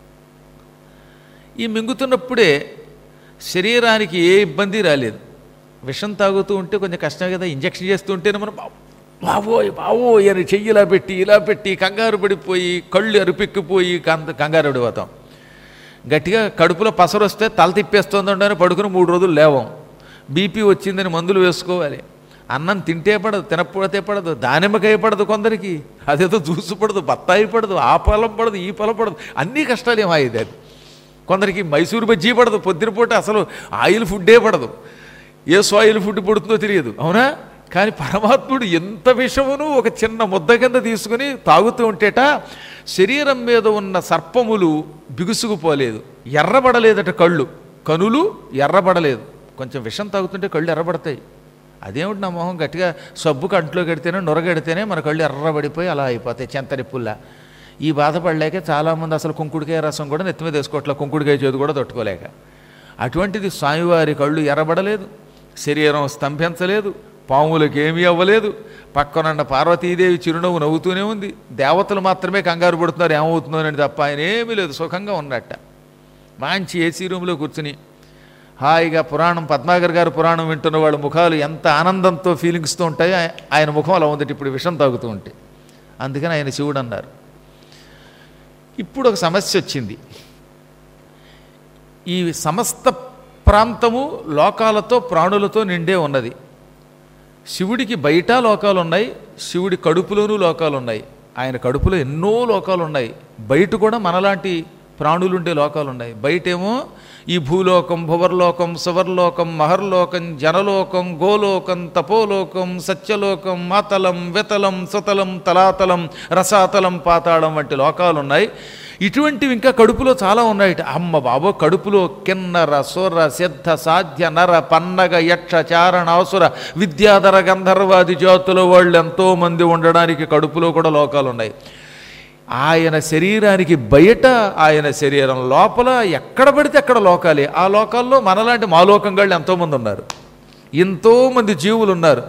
ఈ మింగుతున్నప్పుడే శరీరానికి ఏ ఇబ్బంది రాలేదు. విషం తాగుతూ ఉంటే కొంచెం కష్టమే కదా, ఇంజక్షన్ చేస్తూ ఉంటేనే మనం బావోయ్ బావోయ్ అని చెయ్యి ఇలా పెట్టి ఇలా పెట్టి కంగారు పడిపోయి కళ్ళు అరుపెక్కిపోయి కంద కంగారు పడిపోతాం. గట్టిగా కడుపులో పసరు వస్తే తల తిప్పేస్తుంది ఉండని పడుకుని మూడు రోజులు లేవం. బీపీ వచ్చిందని మందులు వేసుకోవాలి. అన్నం తింటే పడదు, తినకపోతే పడదు, దానిమ్మకాయ పడదు కొందరికి, అదేదో జ్యూసు పడదు, బత్తాయి పడదు, ఆ పొలం పడదు, ఈ పొలం పడదు, అన్నీ కష్టాలు ఏమాయిది. అది కొందరికి మైసూరు బజ్జీ పడదు, పొద్దునపూట అసలు ఆయిల్ ఫుడ్డే పడదు, ఏ సాయిల్ ఫుడ్ పుడుతుందో తెలియదు. అవునా? కానీ పరమాత్ముడు ఎంత విషమును ఒక చిన్న ముద్ద కింద తీసుకుని తాగుతూ ఉంటేట శరీరం మీద ఉన్న సర్పములు బిగుసుకుపోలేదు, ఎర్రబడలేదట కళ్ళు, కనులు ఎర్రబడలేదు. కొంచెం విషం తాగుతుంటే కళ్ళు ఎర్రబడతాయి. అదేమిటి నా మొహం గట్టిగా సబ్బు కంట్లో కడితేనే నొరగడితేనే మన కళ్ళు ఎర్రబడిపోయి అలా అయిపోతాయి చెంతరిప్పుల్లా. ఈ బాధపడలేక చాలామంది అసలు కుంకుడికాయ రసం కూడా నెత్తి మీద వేసుకోవట్లే, కుంకుడికాయ చేదు కూడా తట్టుకోలేక. అటువంటిది స్వామివారి కళ్ళు ఎర్రబడలేదు, శరీరం స్తంభించలేదు, పాములకు ఏమీ అవ్వలేదు. పక్కనున్న పార్వతీదేవి చిరునవ్వు నవ్వుతూనే ఉంది. దేవతలు మాత్రమే కంగారు పడుతున్నారు ఏమవుతుందోనని తప్ప ఆయన ఏమీ లేదు, సుఖంగా ఉన్నట్ట. మంచి ఏసీ రూమ్లో కూర్చుని హాయిగా పురాణం, పద్మాగర్ గారు పురాణం వింటున్న వాళ్ళ ముఖాలు ఎంత ఆనందంతో ఫీలింగ్స్తో ఉంటాయో ఆయన ముఖం అలా ఉందట ఇప్పుడు విషం తాగుతూ ఉంటే. అందుకని ఆయన శివుడు అన్నారు. ఇప్పుడు ఒక సమస్య వచ్చింది. ఈ సమస్త ప్రాంతము లోకాలతో ప్రాణులతో నిండే ఉన్నది. శివుడికి బయట లోకాలు ఉన్నాయి, శివుడి కడుపులోనూ లోకాలు ఉన్నాయి. ఆయన కడుపులో ఎన్నో లోకాలు ఉన్నాయి, బయట కూడా మనలాంటి ప్రాణులుండే లోకాలు ఉన్నాయి. బయటేమో ఈ భూలోకం, భువర్లోకం, సువర్లోకం, మహర్లోకం, జనలోకం, గోలోకం, తపోలోకం, సత్యలోకం, మాతలం, వెతలం, సుతలం, తలాతలం, రసాతలం, పాతాళం వంటి లోకాలు ఉన్నాయి. ఇటువంటివి ఇంకా కడుపులో చాలా ఉన్నాయి. అమ్మ బాబో, కడుపులో కిన్నర, సుర, సిద్ధ, సాధ్య, నర, పన్నగ, యక్ష, చారణ, అసుర, విద్యాధర, గంధర్వాది జాతుల వాళ్ళు ఎంతోమంది ఉండడానికి కడుపులో కూడా లోకాలు ఉన్నాయి. ఆయన శరీరానికి బయట, ఆయన శరీరం లోపల ఎక్కడ పడితే అక్కడ లోకాలే. ఆ లోకాల్లో మనలాంటి మాలోకంగాళ్ళు ఎంతోమంది ఉన్నారు, ఎంతోమంది జీవులు ఉన్నారు.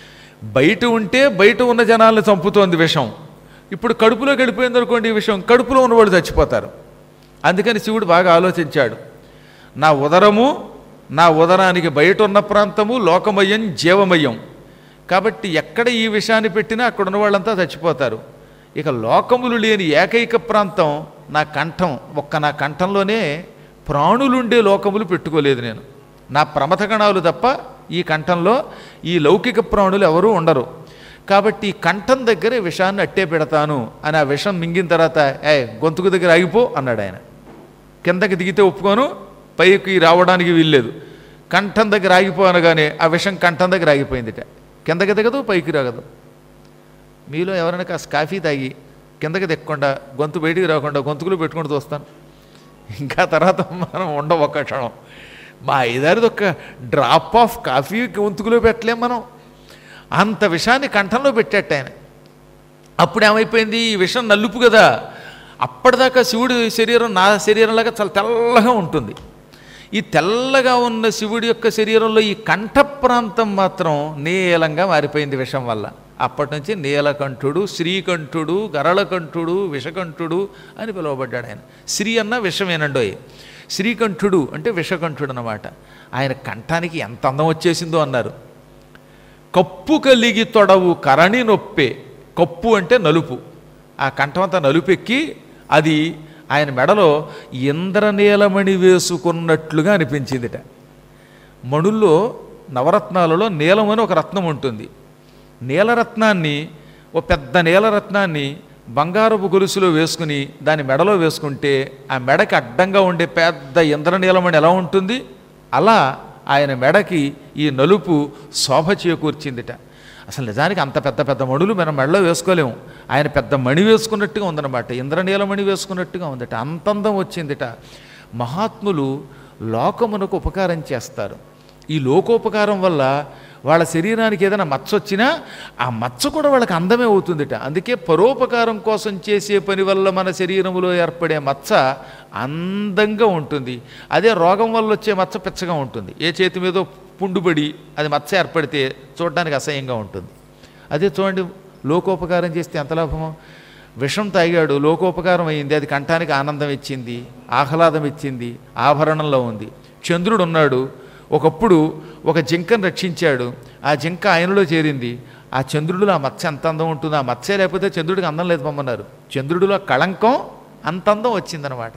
బయట ఉంటే బయట ఉన్న జనాలను చంపుతోంది విషం. ఇప్పుడు కడుపులోకి వెళ్ళిపోయింది అనుకోండి ఈ విషయం, కడుపులో ఉన్నవాళ్ళు చచ్చిపోతారు. అందుకని శివుడు బాగా ఆలోచించాడు. నా ఉదరము, నా ఉదరానికి బయట ఉన్న ప్రాంతము లోకమయం, జీవమయం. కాబట్టి ఎక్కడ ఈ విషయాన్ని పెట్టినా అక్కడ ఉన్న వాళ్ళంతా చచ్చిపోతారు. ఇక లోకములు లేని ఏకైక ప్రాంతం నా కంఠం. ఒక్క నా కంఠంలోనే ప్రాణులుండే లోకములు పెట్టుకోలేదు నేను. నా ప్రమథగణాలు తప్ప ఈ కంఠంలో ఈ లౌకిక ప్రాణులు ఎవరూ ఉండరు. కాబట్టి ఈ కంఠం దగ్గరే విషాన్ని అట్టే పెడతాను అని ఆ విషం మింగిన తర్వాత ఏ గొంతుకు దగ్గర ఆగిపో అన్నాడు ఆయన. కిందకి దిగితే ఒప్పుకోను, పైకి రావడానికి వీల్లేదు. కంఠం దగ్గర ఆగిపో అనగానే ఆ విషం కంఠం దగ్గర ఆగిపోయిందిట. కిందకి దిగదు, పైకి రాగదు. మీలో ఎవరైనా కాస్త కాఫీ తాగి కిందకి దిక్కకుండా గొంతు బయటికి రాకుండా గొంతుకులు పెట్టుకుంటూ చూస్తాను. ఇంకా తర్వాత మనం ఉండవు ఒక్క క్షణం. మా ఐదారిది ఒక్క డ్రాప్ ఆఫ్ కాఫీ గొంతుకులో పెట్టలేం మనం. అంత విషాన్ని కంఠంలో పెట్టేట ఆయన. అప్పుడు ఏమైపోయింది, ఈ విషం నలుపు కదా. అప్పటిదాకా శివుడి శరీరం నా శరీరంలాగా చాలా తెల్లగా ఉంటుంది. ఈ తెల్లగా ఉన్న శివుడి యొక్క శరీరంలో ఈ కంఠ ప్రాంతం మాత్రం నీలంగా మారిపోయింది విషం వల్ల. అప్పటి నుంచి నీలకంఠుడు, శ్రీకంఠుడు, గరళకంఠుడు, విషకంఠుడు అని పిలువబడ్డాడు ఆయన. శ్రీ అన్న విషమేనండోయ్. శ్రీకంఠుడు అంటే విషకంఠుడు అన్నమాట. ఆయన కంఠానికి ఎంత అందం వచ్చేసిందో అన్నారు. కప్పు కలిగి తొడవు కరణి నొప్పే. కప్పు అంటే నలుపు. ఆ కంఠమంతా నలుపెక్కి అది ఆయన మెడలో ఇంద్రనీలమణి వేసుకున్నట్లుగా అనిపించిందిట. మణుల్లో నవరత్నాలలో నీలం అని ఒక రత్నం ఉంటుంది. నీలరత్నాన్ని, ఓ పెద్ద నీలరత్నాన్ని బంగారపు గొలుసులో వేసుకుని దాని మెడలో వేసుకుంటే ఆ మెడకి అడ్డంగా ఉండే పెద్ద ఇంద్రనీలమణి ఎలా ఉంటుంది, అలా ఆయన మెడకి ఈ నలుపు శోభ చేకూర్చిందిట. అసలు నిజానికి అంత పెద్ద పెద్ద మణులు మనం మెడలో వేసుకోలేము. ఆయన పెద్ద మణి వేసుకున్నట్టుగా ఉందన్నమాట, ఇంద్రనీలమణి వేసుకున్నట్టుగా ఉందట. అంతందం వచ్చిందిట. మహాత్ములు లోకమునకు ఉపకారం చేస్తారు. ఈ లోకోపకారం వల్ల వాళ్ళ శరీరానికి ఏదైనా మచ్చ వచ్చినా ఆ మచ్చ కూడా వాళ్ళకి అందమే అవుతుందిట. అందుకే పరోపకారం కోసం చేసే పని వల్ల మన శరీరంలో ఏర్పడే మచ్చ అందంగా ఉంటుంది. అదే రోగం వల్ల వచ్చే మచ్చ పెచ్చగా ఉంటుంది. ఏ చేతి మీదో పుండుబడి అది మచ్చ ఏర్పడితే చూడడానికి అసహ్యంగా ఉంటుంది. అదే చూడండి, లోకోపకారం చేస్తే ఎంత లాభమో. విషం తాగాడు, లోకోపకారం అయింది, అది కంఠానికి ఆనందం ఇచ్చింది, ఆహ్లాదం ఇచ్చింది, ఆభరణంలో ఉంది. చంద్రుడు ఉన్నాడు, ఒకప్పుడు ఒక జింకను రక్షించాడు, ఆ జింక ఆయనలో చేరింది. ఆ చంద్రుడిలో ఆ మత్స్య ఎంత అందం ఉంటుంది. ఆ మత్స్య లేకపోతే చంద్రుడికి అందం లేదు పొమ్మన్నారు. చంద్రుడిలో కళంకం అంత అందం వచ్చిందనమాట.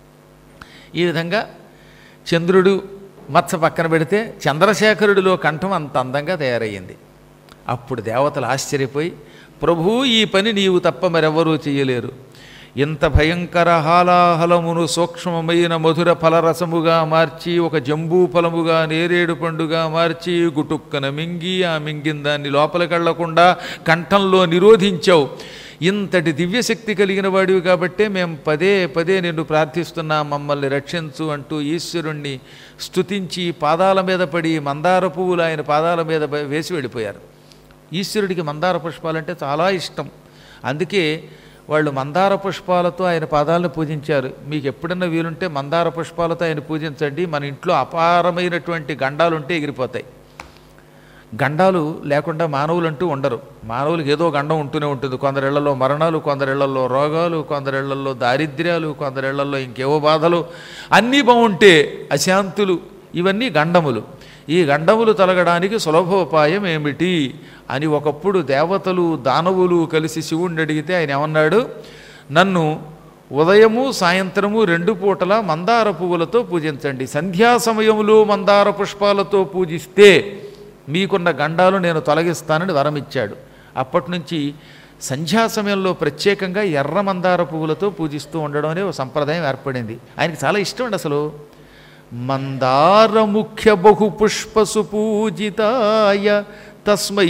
ఈ విధంగా చంద్రుడు మత్స్య పక్కన పెడితే చంద్రశేఖరుడిలో కంఠం అంత అందంగా తయారయ్యింది. అప్పుడు దేవతలు ఆశ్చర్యపోయి, ప్రభూ, ఈ పని నీవు తప్ప మరెవ్వరూ చెయ్యలేరు. ఇంత భయంకర హాలాహలమును సూక్ష్మమైన మధుర ఫలరసముగా మార్చి, ఒక జంబూ ఫలముగా నేరేడు పండుగా మార్చి, గుటుక్కన మింగి ఆ మింగిన దాన్ని లోపలికెళ్లకుండా కంఠంలో నిరోధించావు. ఇంతటి దివ్యశక్తి కలిగిన వాడివి కాబట్టే మేము పదే పదే నిన్ను ప్రార్థిస్తున్నా, మమ్మల్ని రక్షించు అంటూ ఈశ్వరుణ్ణి స్తుతించి పాదాల మీద పడి మందార పువ్వులు ఆయన పాదాల మీద వేసి వెళ్ళిపోయారు. ఈశ్వరుడికి మందార పుష్పాలంటే చాలా ఇష్టం. అందుకే వాళ్ళు మందార పుష్పాలతో ఆయన పాదాలను పూజించారు. మీకు ఎప్పుడన్నా వీలుంటే మందార పుష్పాలతో ఆయన పూజించండి. మన ఇంట్లో అపారమైనటువంటి గండాలు ఉంటే ఎగిరిపోతాయి. గండాలు లేకుండా మానవులు అంటూ ఉండరు. మానవులకు ఏదో గండం ఉంటూనే ఉంటుంది. కొందరిళ్లలో మరణాలు, కొందరిళ్లలో రోగాలు, కొందరిళ్లలో దారిద్ర్యాలు, కొందరిళ్లలో ఇంకేవో బాధలు, అన్నీ బాగుంటే అశాంతులు. ఇవన్నీ గండములు. ఈ గండములు తొలగడానికి సులభోపాయం ఏమిటి అని ఒకప్పుడు దేవతలు దానవులు కలిసి శివుణ్ణి అడిగితే ఆయన ఏమన్నాడు, నన్ను ఉదయము సాయంత్రము రెండు పూటల మందార పువ్వులతో పూజించండి. సంధ్యా సమయములో మందార పుష్పాలతో పూజిస్తే మీకున్న గండాలు నేను తొలగిస్తానని వరం ఇచ్చాడు. అప్పటి నుంచి సంధ్యా సమయంలో ప్రత్యేకంగా ఎర్ర మందార పువ్వులతో పూజిస్తూ ఉండడం అనే ఒక సంప్రదాయం ఏర్పడింది. ఆయనకి చాలా ఇష్టం అండి. అసలు మందార ముఖ్య బహు పుష్పసు పూజితాయ తస్మై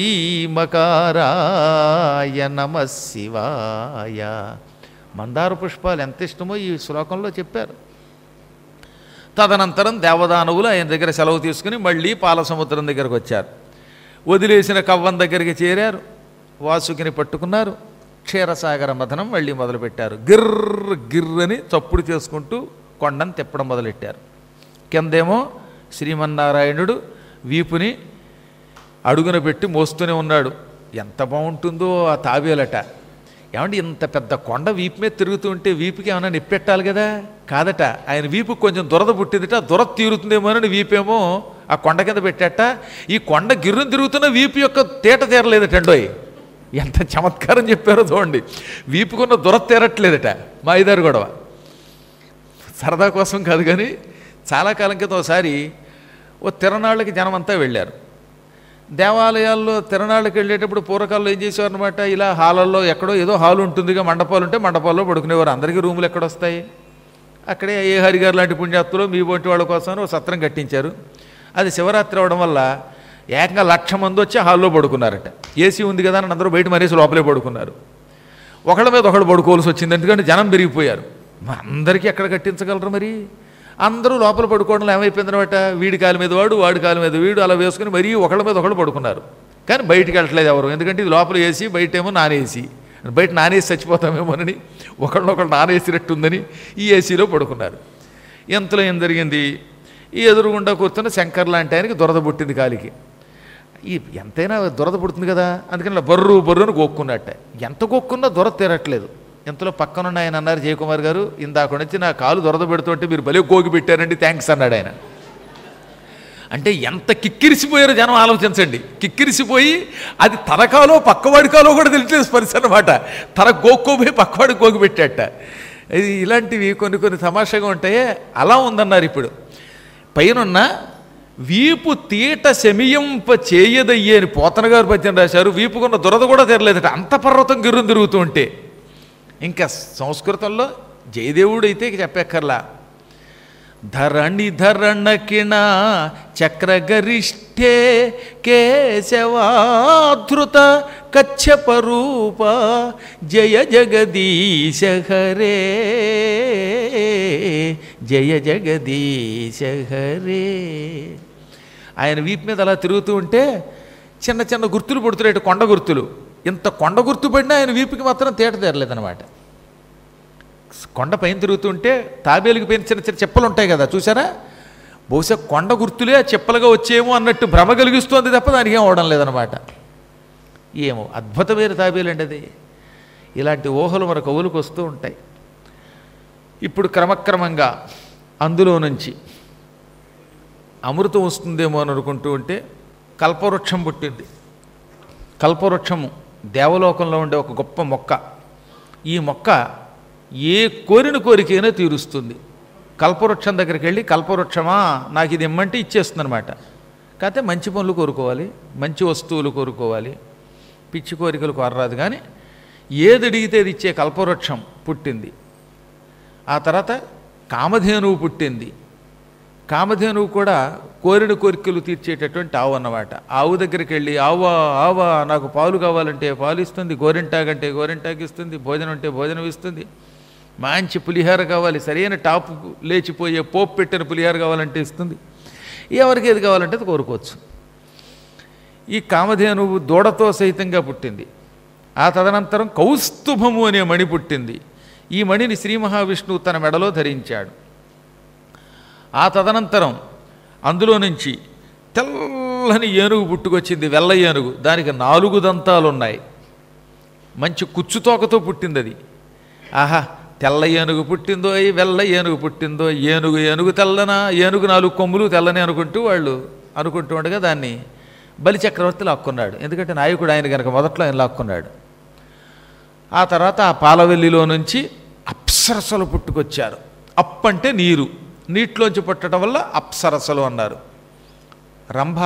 మకారాయ నమః శివాయ. మందార పుష్పాలు ఎంత ఇష్టమో ఈ శ్లోకంలో చెప్పారు. తదనంతరం దేవదానవులు ఆయన దగ్గర సెలవు తీసుకుని మళ్ళీ పాలసముద్రం దగ్గరకు వచ్చారు. వదిలేసిన కవ్వం దగ్గరికి చేరారు. వాసుకిని పట్టుకున్నారు. క్షీరసాగర మథనం మళ్ళీ మొదలుపెట్టారు. గిర్ర గిర్రని చప్పుడు చేసుకుంటూ కొండను తిప్పడం మొదలెట్టారు. కిందేమో శ్రీమన్నారాయణుడు వీపుని అడుగున పెట్టి మోస్తూనే ఉన్నాడు. ఎంత బాగుంటుందో ఆ తాబేలట. ఏమంటే ఇంత పెద్ద కొండ వీపు మీద తిరుగుతూ ఉంటే వీపుకి ఏమైనా నిప్పెట్టాలి కదా, కాదట. ఆయన వీపుకి కొంచెం దురద పుట్టిందిట. దురద తీరుతుందేమోనని వీపేమో ఆ కొండ కింద పెట్టాట. ఈ కొండ గిర్రును తిరుగుతున్న వీపు యొక్క తేట తీరలేదటండోయ్. ఎంత చమత్కారం చెప్పారో చూడండి. వీపుకున్న దురద తీరట్లేదట. మా ఐదారు గొడవ సరదా కోసం కాదు కానీ, చాలా కాలం క్రితం ఒకసారి ఓ తిరణాళ్ళకి జనమంతా వెళ్ళారు. దేవాలయాల్లో తిరణాళ్ళకి వెళ్ళేటప్పుడు పూర్వకాలంలో ఏం చేసేవారు అనమాట, ఇలా హాలల్లో ఎక్కడో ఏదో హాలు ఉంటుందిగా, మండపాలు ఉంటే మండపాల్లో పడుకునేవారు. అందరికీ రూములు ఎక్కడ వస్తాయి? అక్కడే ఏ హరిగారు లాంటి పుణ్యాత్తులు మీ వంటి వాళ్ళ కోసం ఒక సత్రం కట్టించారు. అది శివరాత్రి అవడం వల్ల ఏకంగా లక్ష మంది వచ్చి హాల్లో పడుకున్నారట. ఏసీ ఉంది కదా అని అందరూ బయట మరేసి లోపలే పడుకున్నారు. ఒకళ్ళ మీద ఒకళ్ళు పడుకోవాల్సి వచ్చింది. ఎందుకంటే జనం పెరిగిపోయారు. అందరికీ ఎక్కడ కట్టించగలరు మరి? అందరూ లోపల పడుకోవడంలో ఏమైపోయిందనమాట, వీడి కాలు మీద వాడు, వాడి కాలు మీద వీడు అలా వేసుకుని మరీ ఒకళ్ళ మీద ఒకళ్ళు పడుకున్నారు. కానీ బయటికి వెళ్ళట్లేదు ఎవరు. ఎందుకంటే ఇది లోపల ఏసీ, బయటేమో నాన్ ఏసీ. బయట నాన్ ఏసీ చచ్చిపోతామేమోనని ఒకళ్ళొకళ్ళు నాన్ ఏసీనట్టుందని ఈ ఏసీలో పడుకున్నారు. ఎంతలో ఏం జరిగింది, ఈ ఎదురుగుండా కూర్చున్న శంకర్ లాంటి ఆయనకి దురద పుట్టింది కాలికి. ఈ ఎంతైనా దురద పుడుతుంది కదా, అందుకని బర్రు బర్రు అని గోక్కున్నట్ట. ఎంత గోక్కున్నా దురద తీరట్లేదు. ఎంతలో పక్కనున్న ఆయన అన్నారు, జయకుమార్ గారు ఇందాక నుంచి నా కాలు దొరద పెడుతుంటే మీరు భలే గోగి పెట్టారండి, థ్యాంక్స్ అన్నాడు ఆయన. అంటే ఎంత కిక్కిరిసిపోయారో జనం ఆలోచించండి. కిక్కిరిసిపోయి అది తనకాలో పక్కవాడికాలో కూడా తెలియట్లేదు స్పర్శ అనమాట. తన గోక్కోపోయి పక్కవాడి గోకి పెట్టాట. ఇది ఇలాంటివి కొన్ని కొన్ని తమాషాగా ఉంటాయే, అలా ఉందన్నారు. ఇప్పుడు పైనున్న వీపు తీట శమియంప చేయదయ్యే అని పోతన గారు పద్యం రాశారు. వీపుకున్న దురద కూడా తెరలేదట, అంత పర్వతం గిర్రం తిరుగుతూ ఉంటే. ఇంకా సంస్కృతంలో జయదేవుడు అయితే చెప్పక్కర్లా. ధరణి ధరణకిణ చక్రగరిష్ఠే కేశవాధృత కచ్చపరూప జయ జగదీశ హరే జయ జగదీశ హరే. ఆయన వీపు మీద అలా తిరుగుతూ ఉంటే చిన్న చిన్న గుర్తులు పడుతున్నాయి, కొండ గుర్తులు. ఇంత కొండ గుర్తు పడినా ఆయన వీపుకి మాత్రం తేట తీరలేదనమాట. కొండ పైన తిరుగుతుంటే తాబేలుకి పైన చిన్న చిన్న చెప్పలు ఉంటాయి కదా, చూసారా? బహుశా కొండ గుర్తులే చెప్పలుగా వచ్చేమో అన్నట్టు భ్రమ కలిగిస్తోంది తప్ప దానికి ఏం అవడం లేదనమాట. ఏమో అద్భుతమైన తాబేలు అండి అది. ఇలాంటి ఊహలు మన కవులకు వస్తూ ఉంటాయి. ఇప్పుడు క్రమక్రమంగా అందులో నుంచి అమృతం వస్తుందేమో అని అనుకుంటూ ఉంటే కల్పవృక్షం పుట్టింది. కల్పవృక్షము దేవలోకంలో ఉండే ఒక గొప్ప మొక్క. ఈ మొక్క ఏ కోరిన కోరికైనా తీరుస్తుంది. కల్పవృక్షం దగ్గరికి వెళ్ళి, కల్పవృక్షమా నాకు ఇది ఇమ్మంటే ఇచ్చేస్తుంది అనమాట. కాకపోతే మంచి పనులు కోరుకోవాలి, మంచి వస్తువులు కోరుకోవాలి, పిచ్చి కోరికలు కోరరాదు. కానీ ఏది అడిగితే అది ఇచ్చే కల్పవృక్షం పుట్టింది. ఆ తర్వాత కామధేనువు పుట్టింది. కామధేనువు కూడా కోరిన కోరికలు తీర్చేటటువంటి ఆవు అన్నమాట. ఆవు దగ్గరికి వెళ్ళి, ఆవా ఆవా నాకు పాలు కావాలంటే పాలు ఇస్తుంది, గోరింటాగంటే గోరింటాకు ఇస్తుంది, భోజనం అంటే భోజనం ఇస్తుంది, మంచి పులిహార కావాలి, సరైన టాపు లేచిపోయే పోపు పెట్టిన పులిహార కావాలంటే ఇస్తుంది. ఎవరికి ఏది కావాలంటే అది కోరుకోవచ్చు. ఈ కామధేనువు దూడతో సహితంగా పుట్టింది. ఆ తదనంతరం కౌస్తుభము అనే మణి పుట్టింది. ఈ మణిని శ్రీ మహావిష్ణువు తన మెడలో ధరించాడు. ఆ తదనంతరం అందులో నుంచి తెల్లని ఏనుగు పుట్టుకొచ్చింది, వెల్ల ఏనుగు. దానికి నాలుగు దంతాలు ఉన్నాయి, మంచి కుచ్చుతోకతో పుట్టింది అది. ఆహా, తెల్ల ఏనుగు పుట్టిందో వెల్ల ఏనుగు పుట్టిందో, ఏనుగు ఏనుగు తెల్లన, ఏనుగు నాలుగు కొమ్ములు తెల్లని అనుకుంటూ వాళ్ళు అనుకుంటూ ఉండగా దాన్ని బలిచక్రవర్తి లాక్కున్నాడు. ఎందుకంటే నాయకుడు ఆయన కనుక మొదట్లో ఆయన లాక్కున్నాడు. ఆ తర్వాత ఆ పాలవెల్లిలో నుంచి అప్సరసలు పుట్టుకొచ్చారు. అప్పంటే నీరు, నీటిలోంచి పుట్టడం వల్ల అప్సరసలు అన్నారు. రంభ,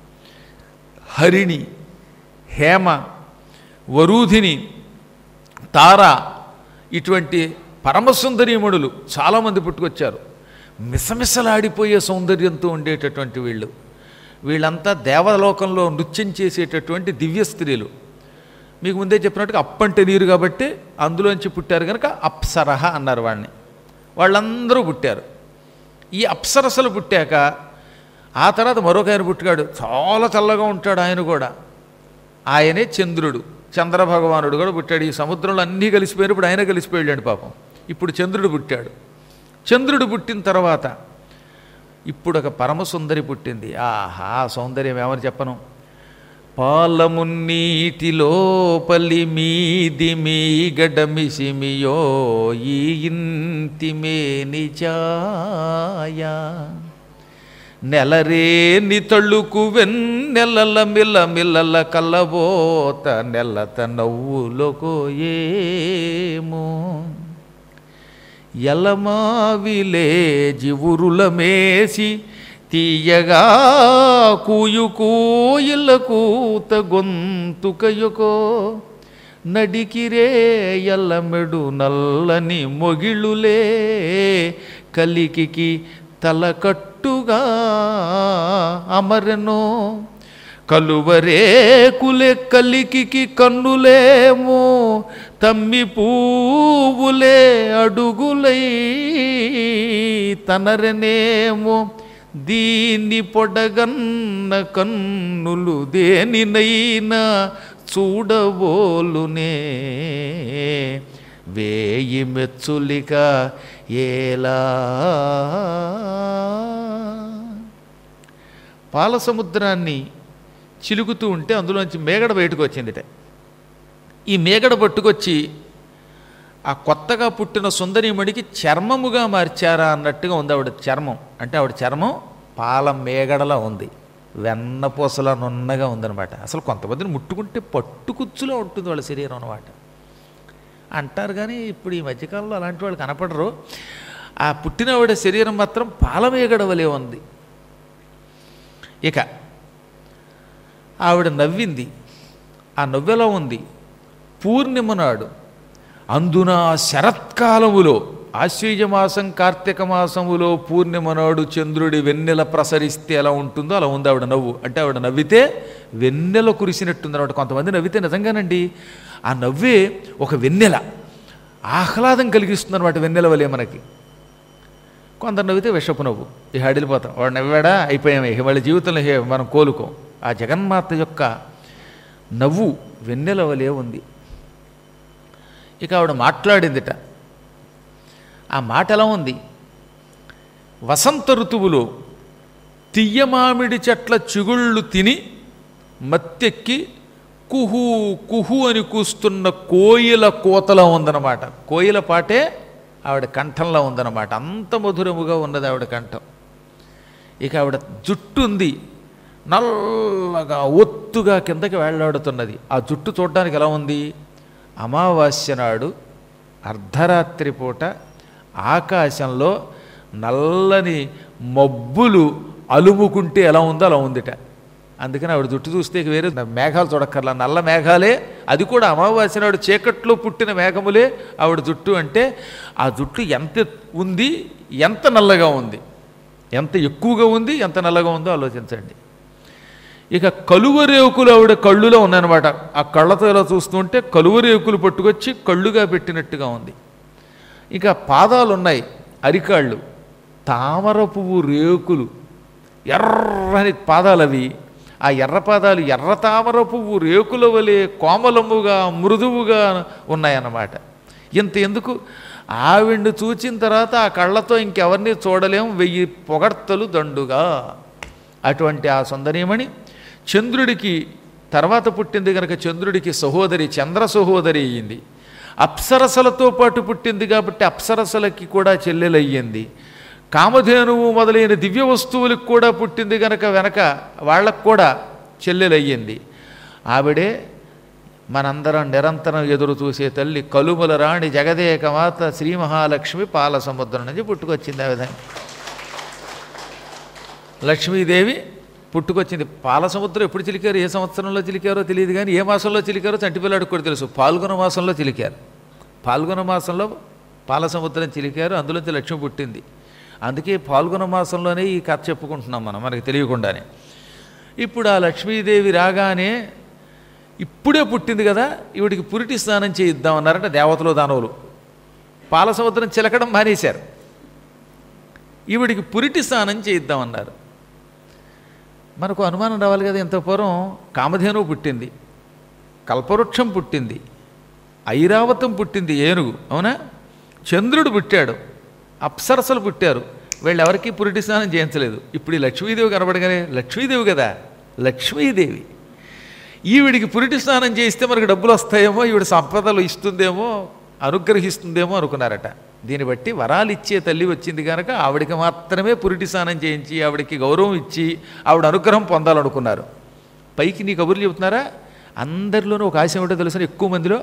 హరిణి, హేమ, వరూధిని, తార ఇటువంటి పరమసుందరీమణులు చాలామంది పుట్టుకొచ్చారు. మిసమిసలాడిపోయే సౌందర్యంతో ఉండేటటువంటి వీళ్ళు వీళ్ళంతా దేవలోకంలో నృత్యం చేసేటటువంటి దివ్య స్త్రీలు. మీకు ముందే చెప్పినట్టుగా అప్పంటే నీరు కాబట్టి అందులోంచి పుట్టారు కనుక అప్సరహ అన్నారు వాళ్ళని. వాళ్ళందరూ పుట్టారు. ఈ అప్సరసలు పుట్టాక ఆ తర్వాత మరొక ఆయన పుట్టాడు, చాలా చల్లగా ఉంటాడు ఆయన కూడా. ఆయనే చంద్రుడు, చంద్రభగవానుడు కూడా పుట్టాడు. ఈ సముద్రంలో అన్నీ కలిసిపోయినప్పుడు ఆయన కలిసిపోయాడు పాపం. ఇప్పుడు చంద్రుడు పుట్టాడు. చంద్రుడు పుట్టిన తర్వాత ఇప్పుడు ఒక పరమసుందరి పుట్టింది. ఆహా, సౌందర్యం ఏమని చెప్పను. పాలమున్నీటిలోపలి మీది మీ గడమిసిమియో ఈ ఇంతిమేని ఛాయ నెలరేని తళుకు వెన్నెలల మిల్ల మిల్లల కల్లబోత నెల్లత నవ్వులకో ఏమో ఎలమావిలే జివురుల మేసి తీయగా కూయు కూయిల కూత గొంతుకయుకో నడికిరే ఎల్లమెడు నల్లని మొగిళులే కలికికి తలకట్టుగా అమరెనో కలువరే కులే కలికికి కన్నులేమో తమ్మి పువ్వులే అడుగులై తనరనేమో దీన్ని పొడగన్న కన్నులు దేనినైనా చూడబోలునే వేయి మెచ్చులిక ఏలా. పాల సముద్రాన్ని చిలుకుతూ ఉంటే అందులోంచి మేగడ బయటకు వచ్చిందిట. ఈ మేగడ పట్టుకొచ్చి ఆ కొత్తగా పుట్టిన సుందరీమణికి చర్మముగా మార్చారా అన్నట్టుగా ఉంది ఆవిడ చర్మం. అంటే ఆవిడ చర్మం పాల మేగడలా ఉంది, వెన్నపూసలా నున్నగా ఉందన్నమాట. అసలు కొంతమందిని ముట్టుకుంటే పట్టుకుచ్చులో ఉంటుంది వాళ్ళ శరీరం అన్నమాట అంటారు. కానీ ఇప్పుడు ఈ మధ్యకాలంలో అలాంటి వాళ్ళు కనపడరు. ఆ పుట్టినవాడి శరీరం మాత్రం పాలమేగడ వలె ఉంది. ఇక ఆవిడ నవ్వింది. ఆ నవ్వెలా ఉంది? పూర్ణిమ నాడు అందున శరత్కాలములో ఆశ్వీజ మాసం కార్తీక మాసములో పూర్ణిమ నాడు చంద్రుడి వెన్నెల ప్రసరిస్తే ఎలా ఉంటుందో అలా ఉంది ఆవిడ నవ్వు. అంటే ఆవిడ నవ్వితే వెన్నెల కురిసినట్టుంది అనమాట. కొంతమంది నవ్వితే నిజంగానండి ఆ నవ్వే ఒక వెన్నెల, ఆహ్లాదం కలిగిస్తుంది అనమాట, వెన్నెల వలె మనకి. కొందరు నవ్వితే విషపు నవ్వు, ఇక అడిలిపోతాం, వాడు నవ్వాడా అయిపోయామే, ఇక వాళ్ళ జీవితంలో మనం కోలుకోం. ఆ జగన్మాత యొక్క నవ్వు వెన్నెల వలె ఉంది. ఇక ఆవిడ మాట్లాడిందిట. ఆ మాట ఎలా ఉంది? వసంత ఋతువులో తియ్యమామిడి చెట్ల చిగుళ్ళు తిని మత్తెక్కి కుహు కుహు అని కూస్తున్న కోయిల కోతలా ఉందన్నమాట. కోయిల పాటే ఆవిడ కంఠంలో ఉందన్నమాట. అంత మధురముగా ఉన్నది ఆవిడ కంఠం. ఇక ఆవిడ జుట్టు ఉంది, నల్లగా ఒత్తుగా కిందకి వేళ్లాడుతున్నది. ఆ జుట్టు చూడడానికి ఎలా ఉంది? అమావాస్య నాడు అర్ధరాత్రి పూట ఆకాశంలో నల్లని మబ్బులు అలుముకుంటే ఎలా ఉందో అలా ఉందిట. అందుకని ఆవిడ జుట్టు చూస్తే వేరే మేఘాలు చూడక్కర్లా, నల్ల మేఘాలే. అది కూడా అమావాస్య నాడు చీకట్లో పుట్టిన మేఘములే ఆవిడ జుట్టు. అంటే ఆ జుట్టు ఎంత ఉంది, ఎంత నల్లగా ఉంది, ఎంత ఎక్కువగా ఉంది, ఎంత నల్లగా ఉందో ఆలోచించండి. ఇక కలువరేకులు ఆవిడ కళ్ళులో ఉన్నాయన్నమాట. ఆ కళ్ళతో ఇలా చూస్తుంటే కలువరేకులు పట్టుకొచ్చి కళ్ళుగా పెట్టినట్టుగా ఉంది. ఇక పాదాలు ఉన్నాయి, అరికాళ్ళు, తామర పువ్వు రేకులు, ఎర్రని పాదాలు అవి. ఆ ఎర్ర పాదాలు ఎర్ర తామర పువ్వు రేకుల వలె కోమలముగా మృదువుగా ఉన్నాయన్నమాట. ఇంత ఎందుకు? ఆవిడ్ని చూచిన తర్వాత ఆ కళ్ళతో ఇంకెవరిని చూడలేం, వెయ్యి పొగడ్తలు దండుగా. అటువంటి ఆ సుందరీమణి చంద్రుడికి తర్వాత పుట్టింది కనుక చంద్రుడికి సహోదరి, చంద్ర సహోదరి అయ్యింది. అప్సరసలతో పాటు పుట్టింది కాబట్టి అప్సరసలకి కూడా చెల్లెలయ్యింది. కామధేనువు మొదలైన దివ్య వస్తువులకు కూడా పుట్టింది కనుక వెనక వాళ్ళకు కూడా చెల్లెలయ్యింది. ఆవిడే మనందరం నిరంతరం ఎదురు చూసే తల్లి, కలుముల రాణి జగదేక మాత శ్రీ మహాలక్ష్మి పాల సముద్రం నుంచి పుట్టుకొచ్చింది. ఆ విధంగా లక్ష్మీదేవి పుట్టుకొచ్చింది. పాల సముద్రం ఎప్పుడు చిలికారు, ఏ సంవత్సరంలో చిలికారో తెలియదు, కానీ ఏ మాసంలో చిలికారో చంటిపిల్లాడికి కూడా తెలుసు. పాల్గొన మాసంలో చిలికారు. పాల్గొన మాసంలో పాల సముద్రం చిలికారు, అందులోంచి లక్ష్మి పుట్టింది. అందుకే పాల్గొన మాసంలోనే ఈ కథ చెప్పుకుంటున్నాం మనం, మనకి తెలియకుండానే. ఇప్పుడు ఆ లక్ష్మీదేవి రాగానే ఇప్పుడే పుట్టింది కదా, ఈవిడికి పురిటి స్నానం చేయిద్దామన్నారంటే దేవతలు దానవులు. పాల సముద్రం చిలకడం మానేశారు, ఈవిడికి పురిటి స్నానం చేయిద్దామన్నారు. మనకు అనుమానం రావాలి కదా. ఇంత పూర్వం కామధేనువు పుట్టింది, కల్పవృక్షం పుట్టింది, ఐరావతం పుట్టింది, ఏనుగు, అవునా? చంద్రుడు పుట్టాడు, అప్సరసలు పుట్టారు. వీళ్ళు ఎవరికి పురిటి స్నానం చేయించలేదు. ఇప్పుడు ఈ లక్ష్మీదేవి కనబడగానే లక్ష్మీదేవి కదా, లక్ష్మీదేవి ఈవిడికి పురిటి స్నానం చేయిస్తే మనకు డబ్బులు వస్తాయేమో, ఈవిడ సంపదలు ఇస్తుందేమో, అనుగ్రహిస్తుందేమో అనుకున్నారట. దీన్ని బట్టి వరాలు ఇచ్చే తల్లి వచ్చింది కనుక ఆవిడికి మాత్రమే పురిటి స్నానం చేయించి ఆవిడికి గౌరవం ఇచ్చి ఆవిడ అనుగ్రహం పొందాలనుకున్నారు. పైకి నీ కబుర్లు చెబుతున్నారా? అందరిలోనూ ఒక ఆశ ఏమిటో తెలుసు, ఎక్కువ మందిలో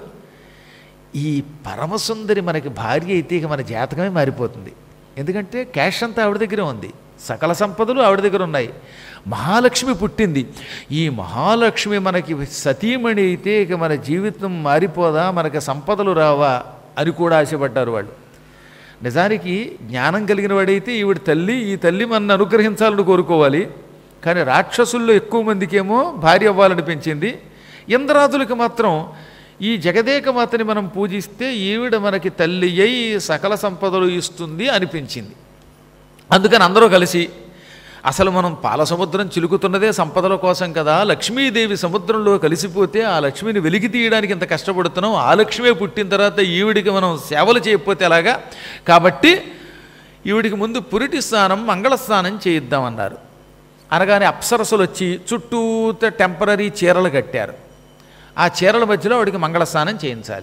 ఈ పరమసుందరి మనకి భార్య అయితే ఇక మన జాతకమే మారిపోతుంది. ఎందుకంటే క్యాష్ అంతా ఆవిడ దగ్గరే ఉంది, సకల సంపదలు ఆవిడ దగ్గర ఉన్నాయి. మహాలక్ష్మి పుట్టింది. ఈ మహాలక్ష్మి మనకి సతీమణి అయితే ఇక మన జీవితం మారిపోదా, మనకి సంపదలు రావా అని కూడా ఆశపడ్డారు వాళ్ళు. నిజానికి జ్ఞానం కలిగిన వాడైతే ఈవిడ తల్లి, ఈ తల్లి మనల్ని అనుగ్రహించాలని కోరుకోవాలి. కానీ రాక్షసుల్లో ఎక్కువ మందికేమో భార్య అవ్వాలనిపించింది. ఇంద్రాదులకు మాత్రం ఈ జగదేక మాతని మనం పూజిస్తే ఈవిడ మనకి తల్లి అయి సకల సంపదలు ఇస్తుంది అనిపించింది. అందుకని అందరూ కలిసి అసలు మనం పాల సముద్రం చిలుకుతున్నదే సంపదల కోసం కదా, లక్ష్మీదేవి సముద్రంలో కలిసిపోతే ఆ లక్ష్మిని వెలికి తీయడానికి ఇంత కష్టపడుతున్నాం, ఆ లక్ష్మే పుట్టిన తర్వాత ఈవిడికి మనం సేవలు చేయకపోతే ఎలాగా, కాబట్టి ఈవిడికి ముందు పురిటి స్నానం మంగళ స్నానం చేయిద్దామన్నారు. అనగానే అప్సరసలు వచ్చి చుట్టూత టెంపరీ చీరలు కట్టారు. ఆ చీరల మధ్యలో ఆవిడికి మంగళ స్నానం చేయించాలి.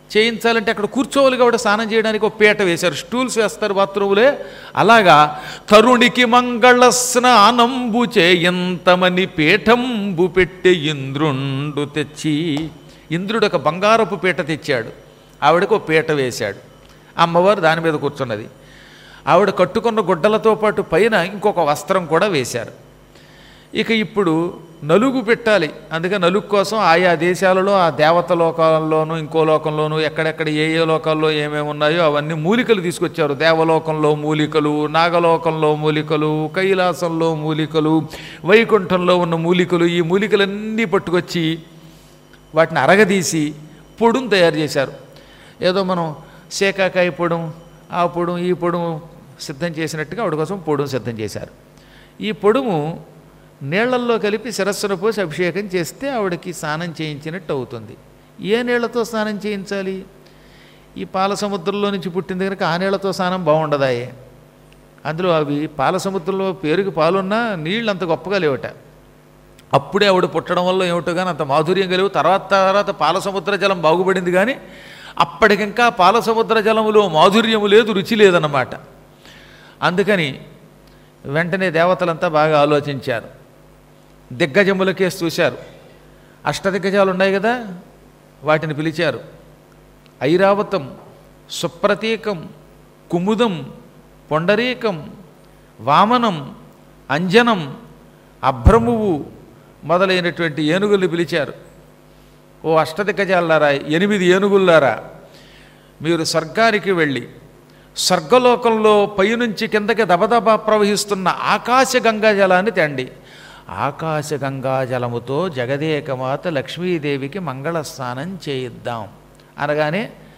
చేయించాలంటే అక్కడ కూర్చోవాలి కాబట్టి స్నానం చేయడానికి ఒక పీట వేశారు, స్టూల్స్ వేస్తారు బాత్రూములే. అలాగా తరుణికి మంగళ స్నానంబు చేయంతమని పీఠంబు పెట్టే ఇంద్రుండు తెచ్చి, ఇంద్రుడు ఒక బంగారపు పీట తెచ్చాడు, ఆవిడకు ఒక పీట వేశాడు, అమ్మవారు దాని మీద కూర్చున్నది. ఆవిడ కట్టుకున్న గుడ్డలతో పాటు పైన ఇంకొక వస్త్రం కూడా వేశారు. ఇక ఇప్పుడు నలుగు పెట్టాలి, అందుకే నలుగు కోసం ఆయా దేశాలలో ఆ దేవత లోకాల్లోనూ ఇంకో లోకంలోనూ ఎక్కడెక్కడ ఏ ఏ లోకాల్లో ఏమేమి ఉన్నాయో అవన్నీ మూలికలు తీసుకొచ్చారు. దేవలోకంలో మూలికలు, నాగలోకంలో మూలికలు, కైలాసంలో మూలికలు, వైకుంఠంలో ఉన్న మూలికలు, ఈ మూలికలన్నీ పట్టుకొచ్చి వాటిని అరగదీసి పొడుం తయారు చేశారు. ఏదో మనం శేకాకాయ పొడం, ఆ పొడం ఈ పొడుము సిద్ధం చేసినట్టుగా ఆవిడ కోసం పొడుము సిద్ధం చేశారు. ఈ పొడుము నీళ్లల్లో కలిపి శిరస్సును పోసి అభిషేకం చేస్తే ఆవిడకి స్నానం చేయించినట్టు అవుతుంది. ఏ నీళ్లతో స్నానం చేయించాలి? ఈ పాల సముద్రంలో నుంచి పుట్టింది కనుక ఆ నీళ్లతో స్నానం బాగుండదాయే. అందులో అవి పాల సముద్రంలో పేరుకి పాలున్నా నీళ్ళు అంత గొప్పగా లేవట. అప్పుడే ఆవిడ పుట్టడం వల్ల ఏమిటో కానీ అంత మాధుర్యం కలిగి తర్వాత తర్వాత పాల సముద్ర జలం బాగుపడింది, కానీ అప్పటికింకా పాల సముద్ర జలములో మాధుర్యము లేదు, రుచి లేదన్నమాట. అందుకని వెంటనే దేవతలంతా బాగా ఆలోచించారు, దిగ్గజములకేసి చూశారు. అష్టదిగ్గజాలు ఉన్నాయి కదా, వాటిని పిలిచారు. ఐరావతం, సుప్రతీకం, కుముదం, పొండరీకం, వామనం, అంజనం, అభ్రమువు మొదలైనటువంటి ఏనుగుల్ని పిలిచారు. ఓ అష్టదిగ్గజాలారా, ఎనిమిది ఏనుగుల్లారా, మీరు స్వర్గానికి వెళ్ళి స్వర్గలోకంలో పైనుంచి కిందకి దబదబా ప్రవహిస్తున్న ఆకాశ గంగాజలాన్ని తండి. ఆకాశ గంగాజలముతో జగదేకమాత లక్ష్మీదేవికి మంగళ స్నానం చేయిద్దాం అనగానే,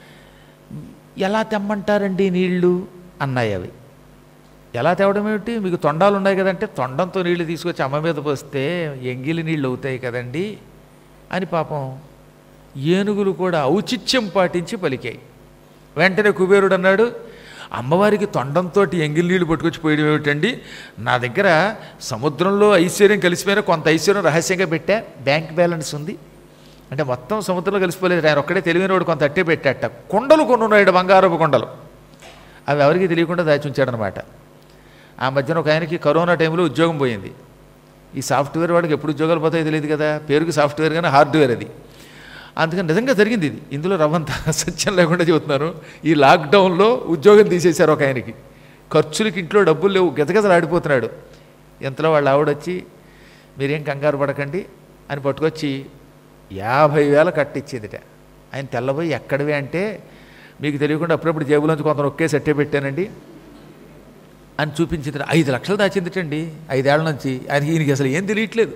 ఎలా తెమ్మంటారండి నీళ్లు అన్నాయి అవి. ఎలా తేవడం ఏమిటి, మీకు తొండాలు ఉన్నాయి కదంటే తొండంతో నీళ్లు తీసుకొచ్చి అమ్మ మీద పోస్తే ఎంగిలి నీళ్ళు అవుతాయి కదండి అని పాపం ఏనుగులు కూడా ఔచిత్యం పాటించి పలికాయి. వెంటనే కుబేరుడు అన్నాడు, అమ్మవారికి తొండంతో ఎంగిలి నీళ్ళు పట్టుకొచ్చి పోయడం ఏమిటండి, నా దగ్గర సముద్రంలో ఐశ్వర్యం కలిసిపోయినా కొంత ఐశ్వర్యం రహస్యంగా పెట్టా, బ్యాంక్ బ్యాలెన్స్ ఉంది అంటే మొత్తం సముద్రంలో కలిసిపోలేదు, ఆయన ఒక్కడే తెలివైన వాడు కొంత అట్టే పెట్టాట. కొండలు కొనున్నాడు, బంగారపు కొండలు, అవి ఎవరికి తెలియకుండా దాచి ఉంచాడనమాట. ఆ మధ్యన ఒక ఆయనకి కరోనా టైంలో ఉద్యోగం పోయింది. ఈ సాఫ్ట్వేర్ వాడికి ఎప్పుడు ఉద్యోగాలు పోతాయో తెలియదు కదా, పేరుకి సాఫ్ట్వేర్ కానీ హార్డ్వేర్ అది. అందుకని నిజంగా జరిగింది ఇది, ఇందులో రవ్వంత సత్యం లేకుండా చెబుతున్నాను. ఈ లాక్డౌన్లో ఉద్యోగం తీసేశారు ఒక ఆయనకి, ఖర్చులకి ఇంట్లో డబ్బులు లేవు, గజగజలు ఆడిపోతున్నాడు. ఎంతలో వాళ్ళు ఆవిడొచ్చి మీరేం కంగారు పడకండి అని పట్టుకొచ్చి యాభై వేల కట్టించేదిట. ఆయన తెల్లబోయి ఎక్కడివి అంటే, మీకు తెలియకుండా అప్పుడప్పుడు జేబులోంచి కొంత ఒకే సెట్టే పెట్టానండి అని చూపించింది. ఐదు లక్షలు దాచిందిటండి ఐదేళ్ల నుంచి. ఆయనకి ఈయనకి అసలు ఏం తెలియట్లేదు.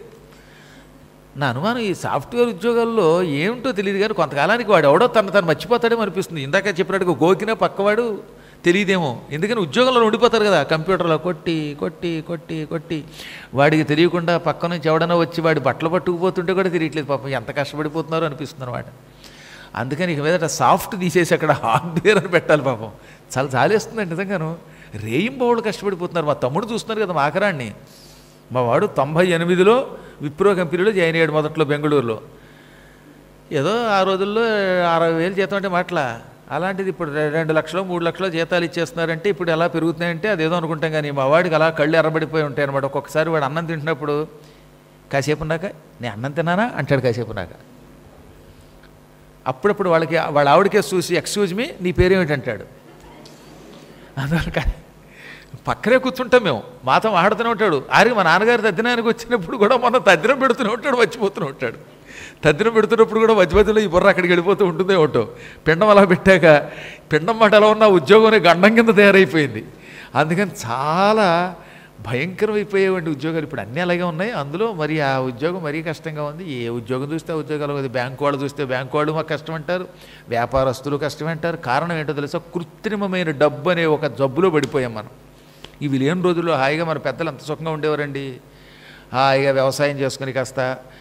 నా అనుమానం ఈ సాఫ్ట్వేర్ ఉద్యోగాల్లో ఏమిటో తెలియదు కానీ కొంతకాలానికి వాడు ఎవడో తను తను మర్చిపోతాడేమో అనిపిస్తుంది. ఇందాక చెప్పినట్టుగా గోకినా పక్కవాడు తెలియదేమో, ఎందుకని ఉద్యోగంలో ఉండిపోతారు కదా, కంప్యూటర్లో కొట్టి కొట్టి కొట్టి కొట్టి వాడికి తెలియకుండా పక్క నుంచి ఎవడన్నా వచ్చి వాడి బట్టలు పట్టుకుపోతుంటే కూడా తెలియట్లేదు పాపం, ఎంత కష్టపడిపోతున్నారో అనిపిస్తుంది అనమాట. అందుకని ఇక మీదట సాఫ్ట్ తీసేసి అక్కడ హార్డ్వేర్ అని పెట్టాలి పాపం. చాలా జాలేస్తుందండి నిజంగాను. రేయింబోళ్ళు కష్టపడిపోతున్నారు. మా తమ్ముడు చూస్తున్నారు కదా మా ఆకరాన్ని, మా వాడు తొంభై ఎనిమిదిలో విప్రో కంపెనీలో జాయిన్ అయ్యాడు మొదట్లో బెంగళూరులో. ఏదో ఆ రోజుల్లో అరవై వేలు జీతం అంటే మాటలా, అలాంటిది ఇప్పుడు రెండు లక్షలు మూడు లక్షలు జీతాలు ఇచ్చేస్తున్నారంటే ఇప్పుడు ఎలా పెరుగుతున్నాయంటే అదేదో అనుకుంటాం. కానీ మా వాడికి అలా కళ్ళు ఎర్రబడిపోయి ఉంటాయి అనమాట. ఒక్కొక్కసారి వాడు అన్నం తింటున్నప్పుడు కాసేపు ఉన్నాక నేను అన్నం తిన్నానా అంటాడు, కాసేపు ఉన్నాక. అప్పుడప్పుడు వాళ్ళకి వాళ్ళ ఆవిడకే చూసి ఎక్స్క్యూజ్ మీ నీ పేరేమిటంటాడు. అందువల్ల పక్కనే కూర్చుంటాం మేము, మాతో ఆడుతూనే ఉంటాడు. ఆరికి మా నాన్నగారు తద్దినానికి వచ్చినప్పుడు కూడా మొన్న తద్దినం పెడుతూనే ఉంటాడు, మర్చిపోతూనే ఉంటాడు. తద్దినం పెడుతున్నప్పుడు కూడా మధ్య మధ్యలో ఈ బుర్ర అక్కడికి వెళ్ళిపోతూ ఉంటుందే ఒకటో. పిండం అలా పెట్టాక పిండం మాట ఎలా ఉన్నా ఉద్యోగం గండం కింద తయారైపోయింది. అందుకని చాలా భయంకరమైపోయేవంటి ఉద్యోగాలు. ఇప్పుడు అన్నీ అలాగే ఉన్నాయి. అందులో మరి ఆ ఉద్యోగం మరీ కష్టంగా ఉంది. ఏ ఉద్యోగం చూస్తే ఆ ఉద్యోగాలు ఉంది. బ్యాంకు వాళ్ళు చూస్తే బ్యాంకు వాళ్ళు మాకు కష్టం అంటారు, వ్యాపారస్తులు కష్టం అంటారు. కారణం ఏంటో తెలుసా, కృత్రిమమైన డబ్బు అనే ఒక జబ్బులో పడిపోయాం మనం. ఇవి లేని రోజుల్లో హాయిగా మన పెద్దలు ఎంత సుఖంగా ఉండేవారండి. హాయిగా వ్యవసాయం చేసుకుని కాస్త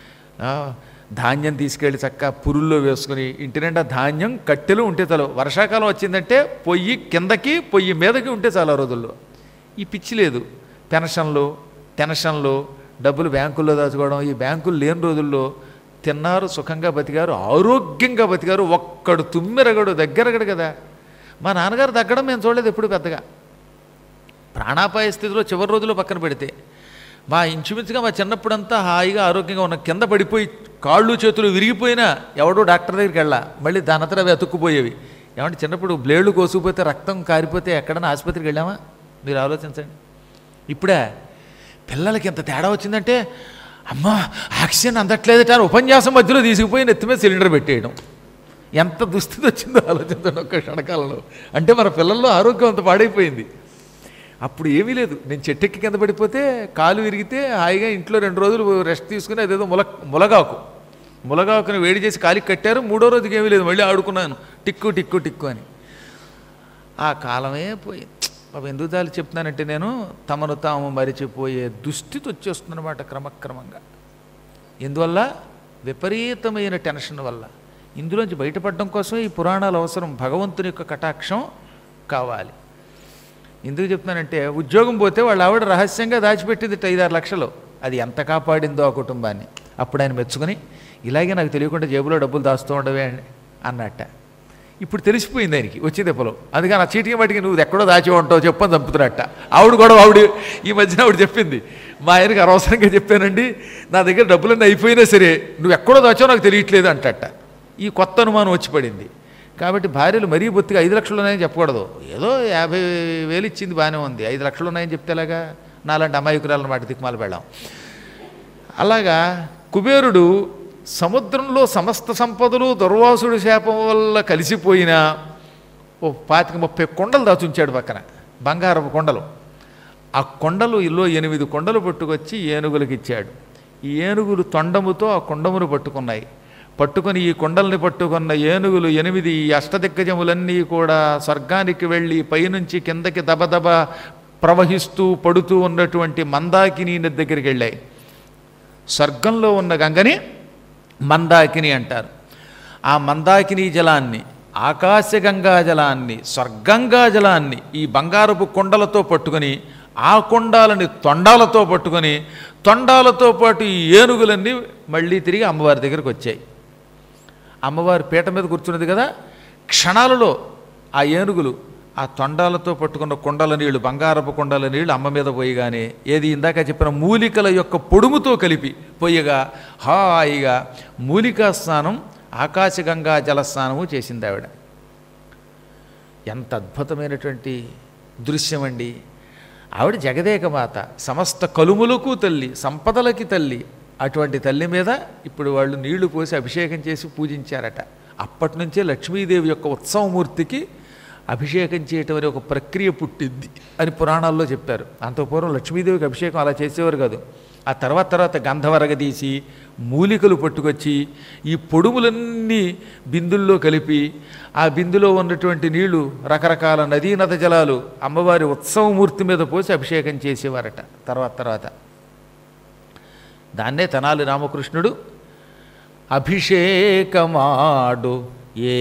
ధాన్యం తీసుకెళ్ళి చక్క పురుల్లో వేసుకుని ఇంటి నిండా ధాన్యం కట్టెలు ఉంటే చాలు. వర్షాకాలం వచ్చిందంటే పొయ్యి కిందకి పొయ్యి మీదకి ఉంటే చాలా రోజుల్లో. ఈ పిచ్చి లేదు. పెన్షన్లు టెన్షన్లు డబ్బులు బ్యాంకుల్లో దాచుకోవడం, ఈ బ్యాంకులు లేని రోజుల్లో తిన్నారు, సుఖంగా బతికారు, ఆరోగ్యంగా బతికారు. ఒక్కడు తుమ్మెరగడు దగ్గరగడు కదా. మా నాన్నగారు తగ్గడం మేము చూడలేదు ఎప్పుడు పెద్దగా. ప్రాణాపాయ స్థితిలో చివరి రోజుల్లో పక్కన పెడితే మా ఇంచుమించుగా మా చిన్నప్పుడంతా హాయిగా ఆరోగ్యంగా ఉన్న, కింద పడిపోయి కాళ్ళు చేతులు విరిగిపోయినా ఎవడో డాక్టర్ దగ్గరికి వెళ్ళా, మళ్ళీ దానంతట అవి అతుక్కుపోయేవి. ఏమంటే చిన్నప్పుడు బ్లేడ్లు కోసుకుపోతే రక్తం కారిపోతే ఎక్కడన్నా ఆసుపత్రికి వెళ్ళామా? మీరు ఆలోచించండి. ఇప్పుడే పిల్లలకి ఎంత తేడా వచ్చిందంటే, అమ్మా ఆక్సిజన్ అందట్లేదట అని ఉపన్యాసం మధ్యలో తీసుకుపోయి నెత్తి మీద సిలిండర్ పెట్టేయడం. ఎంత దుస్థితి వచ్చిందో ఆలోచించండి ఒక్క క్షణకాలంలో. అంటే మన పిల్లల్లో ఆరోగ్యం అంత పాడైపోయింది. అప్పుడు ఏమీ లేదు, నేను చెట్టెక్కి కింద పడిపోతే కాలు విరిగితే హాయిగా ఇంట్లో రెండు రోజులు రెస్ట్ తీసుకుని అదేదో ముల ములగాకు ములగాకుని వేడి చేసి కాలికి కట్టారు. మూడో రోజుకి ఏమీ లేదు, మళ్ళీ ఆడుకున్నాను టిక్కు టిక్కు టిక్కు అని. ఆ కాలమే పోయింది. అవి ఎందుకు దాలు చెప్తున్నానంటే, నేను తమను తాము మరిచిపోయే దుస్థితి వచ్చేస్తుందన్నమాట క్రమక్రమంగా. ఎందువల్ల? విపరీతమైన టెన్షన్ వల్ల. ఇందులోంచి బయటపడడం కోసమే ఈ పురాణాలు అవసరం. భగవంతుని యొక్క కటాక్షం కావాలి. ఎందుకు చెప్తున్నానంటే, ఉద్యోగం పోతే వాళ్ళ ఆవిడ రహస్యంగా దాచిపెట్టింది ఐదారు లక్షలు. అది ఎంత కాపాడిందో ఆ కుటుంబాన్ని. అప్పుడు ఆయన మెచ్చుకొని, ఇలాగే నాకు తెలియకుండా జేబులో డబ్బులు దాస్తూ ఉండవే అన్నట్ట. ఇప్పుడు తెలిసిపోయింది ఆయనకి వచ్చే దెబ్బలో. అందుకని ఆ చీటికి మట్టికి నువ్వు ఎక్కడో దాచి ఉంటావు చెప్పని చంపుతున్నట్ట. ఆవిడ కూడా ఆవిడ ఈ మధ్యన ఆవిడ చెప్పింది, మా ఆయనకి అనవసరంగా చెప్పానండి, నా దగ్గర డబ్బులన్నీ అయిపోయినా సరే నువ్వు ఎక్కడో దాచావు నాకు తెలియట్లేదు అంటట. ఈ కొత్త అనుమానం వచ్చి పడింది. కాబట్టి భార్యలు మరీ బొత్తిగా ఐదు లక్షలు ఉన్నాయని చెప్పకూడదు. ఏదో యాభై వేలు ఇచ్చింది బాగానే ఉంది, ఐదు లక్షలు ఉన్నాయని చెప్తే ఎలాగా? నాలాంటి అమాయకురాలను మాట దిక్కుమాల పెళ్ళాం. అలాగా కుబేరుడు సముద్రంలో సమస్త సంపదలు దుర్వాసుడి శాపం వల్ల కలిసిపోయినా ఓ పాతిక ముప్పై కొండలు దాచుంచాడు పక్కన, బంగారపు కొండలు. ఆ కొండలులో ఎనిమిది కొండలు పట్టుకొచ్చి ఏనుగులకు ఇచ్చాడు. ఈ ఏనుగులు తొండముతో ఆ కొండమును పట్టుకున్నాయి. పట్టుకొని ఈ కొండల్ని పట్టుకున్న ఏనుగులు ఎనిమిది ఈ అష్టదిగ్గజములన్నీ కూడా స్వర్గానికి వెళ్ళి పైనుంచి కిందకి దబదబ ప్రవహిస్తూ పడుతూ ఉన్నటువంటి మందాకిని నది దగ్గరికి వెళ్ళాయి. స్వర్గంలో ఉన్న గంగని మందాకిని అంటారు. ఆ మందాకిని జలాన్ని, ఆకాశగంగా జలాన్ని, స్వర్గంగా జలాన్ని ఈ బంగారపు కొండలతో పట్టుకొని, ఆ కొండాలని తొండాలతో పట్టుకొని, తొండాలతో పాటు ఈ ఏనుగులన్నీ మళ్ళీ తిరిగి అమ్మవారి దగ్గరికి వచ్చాయి. అమ్మవారి పీట మీద కూర్చున్నది కదా, క్షణాలలో ఆ ఏనుగులు ఆ తొండాలతో పట్టుకున్న కొండల నీళ్లు, బంగారపు కొండల నీళ్లు అమ్మ మీద పోయగానే, ఏది ఇందాక చెప్పిన మూలికల యొక్క పొడుముతో కలిపి పోయగా హాయిగా మూలికా స్నానం, ఆకాశగంగా జలస్నానము చేసింది ఆవిడ. ఎంత అద్భుతమైనటువంటి దృశ్యం అండి. ఆవిడ జగదేకమాత, సమస్త కలుములకు తల్లి, సంపదలకి తల్లి. అటువంటి తల్లి మీద ఇప్పుడు వాళ్ళు నీళ్లు పోసి అభిషేకం చేసి పూజించారట. అప్పటి నుంచే లక్ష్మీదేవి యొక్క ఉత్సవమూర్తికి అభిషేకం చేయటం అనే ఒక ప్రక్రియ పుట్టింది అని పురాణాల్లో చెప్పారు. అంతపూర్వం లక్ష్మీదేవికి అభిషేకం అలా చేసేవారు కాదు. ఆ తర్వాత తర్వాత గంధవరగదీసి మూలికలు పట్టుకొచ్చి ఈ పొడుములన్నీ బిందుల్లో కలిపి, ఆ బిందులో ఉన్నటువంటి నీళ్లు రకరకాల నదీ నద జలాలు అమ్మవారి ఉత్సవమూర్తి మీద పోసి అభిషేకం చేసేవారట తర్వాత తర్వాత. దాన్నే తెనాలి రామకృష్ణుడు అభిషేకమాడు ఏ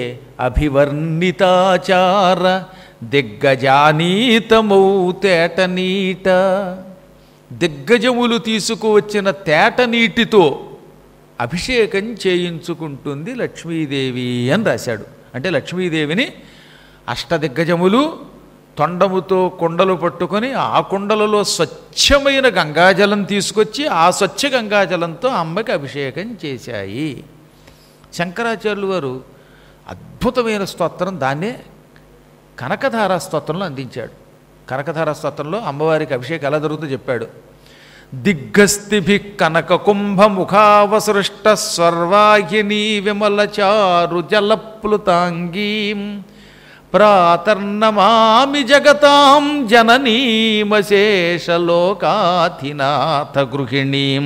అభివర్ణితాచార దిగ్గజానీతమౌ తేట నీట, దిగ్గజములు తీసుకువచ్చిన తేట నీటితో అభిషేకం చేయించుకుంటుంది లక్ష్మీదేవి అని రాశాడు. అంటే లక్ష్మీదేవిని అష్టదిగ్గజములు తొండముతో కొండలు పట్టుకొని ఆ కొండలలో స్వచ్ఛమైన గంగాజలం తీసుకొచ్చి ఆ స్వచ్ఛ గంగాజలంతో అమ్మకి అభిషేకం చేశాయి. శంకరాచార్యులు వారు అద్భుతమైన స్తోత్రం, దాన్నే కనకధారా స్తోత్రంలో అందించాడు. కనకధారా స్తోత్రంలో అమ్మవారికి అభిషేకం ఎలా జరుగుతుందో చెప్పాడు. దిగ్గస్తిభి కనక కుంభముఖావసృష్ట స్వర్వాహిని విమల చారు జలప్లుతాంగీం ప్రాతర్నమామి జగతాం జననీమశేషలోకాధినాథ గృహిణీం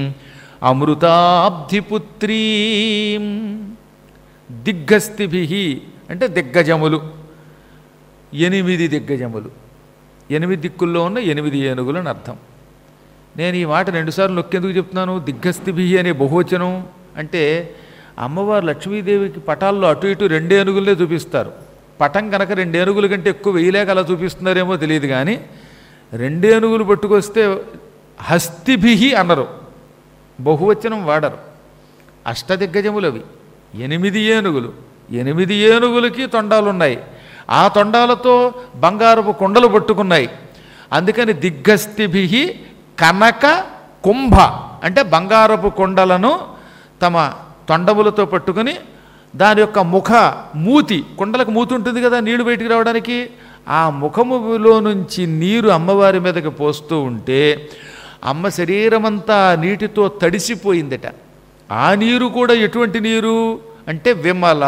అమృతాబ్ధిపుత్రీం. దిగ్గస్తిభి అంటే దిగ్గజములు, ఎనిమిది దిగ్గజములు, ఎనిమిది దిక్కుల్లో ఉన్న ఎనిమిది ఏనుగులు అని అర్థం. నేను ఈ మాట రెండుసార్లు నొక్కేందుకు చెప్తున్నాను. దిగ్గస్తిభి అనే బహువచనం అంటే అమ్మవారు లక్ష్మీదేవికి పటాల్లో అటు ఇటు రెండు ఏనుగులనే చూపిస్తారు. పటం కనుక రెండు ఏనుగుల కంటే ఎక్కువ వేయలేక అలా చూపిస్తున్నారేమో తెలియదు, కానీ రెండు ఏనుగులు పట్టుకొస్తే హస్తిభి అన్నరు, బహువచనం వాడరు. అష్టదిగ్గజములు అవి, ఎనిమిది ఏనుగులు, ఎనిమిది ఏనుగులకి తొండాలున్నాయి. ఆ తొండాలతో బంగారపు కుండలు పట్టుకున్నాయి. అందుకని దిగ్గస్థిభి కనక కుంభ అంటే బంగారపు కొండలను తమ తొండములతో పట్టుకుని దాని యొక్క ముఖ మూతి, కుండలకు మూతి ఉంటుంది కదా నీళ్లు బయటికి రావడానికి, ఆ ముఖములో నుంచి నీరు అమ్మవారి మీదకి పోస్తూ ఉంటే అమ్మ శరీరమంతా నీటితో తడిసిపోయిందట. ఆ నీరు కూడా ఎటువంటి నీరు అంటే విమల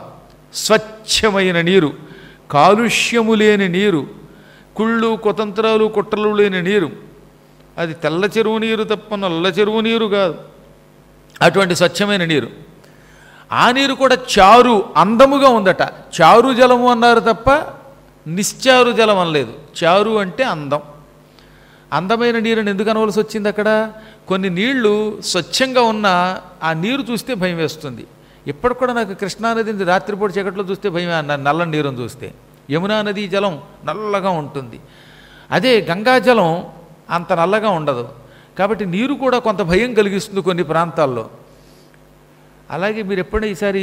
స్వచ్ఛమైన నీరు, కాలుష్యము లేని నీరు, కుళ్ళు కుతంత్రాలు కుట్రలు లేని నీరు. అది తెల్ల చెరువు నీరు తప్ప నల్ల చెరువు నీరు కాదు, అటువంటి స్వచ్ఛమైన నీరు. ఆ నీరు కూడా చారు అందముగా ఉందట. చారు జలము అన్నారు తప్ప నిశ్చారు జలం అనలేదు. చారు అంటే అందం. అందమైన నీరుని ఎందుకు అనవలసి వచ్చింది అక్కడ? కొన్ని నీళ్లు స్వచ్ఛంగా ఉన్న ఆ నీరు చూస్తే భయం వేస్తుంది. ఇప్పటికి కూడా నాకు కృష్ణానదిని రాత్రిపూట చీకట్లో చూస్తే భయం, నల్లని నీరుని చూస్తే. యమునా నది జలం నల్లగా ఉంటుంది, అదే గంగాజలం అంత నల్లగా ఉండదు. కాబట్టి నీరు కూడా కొంత భయం కలిగిస్తుంది కొన్ని ప్రాంతాల్లో. అలాగే మీరు ఎప్పుడైనా ఈసారి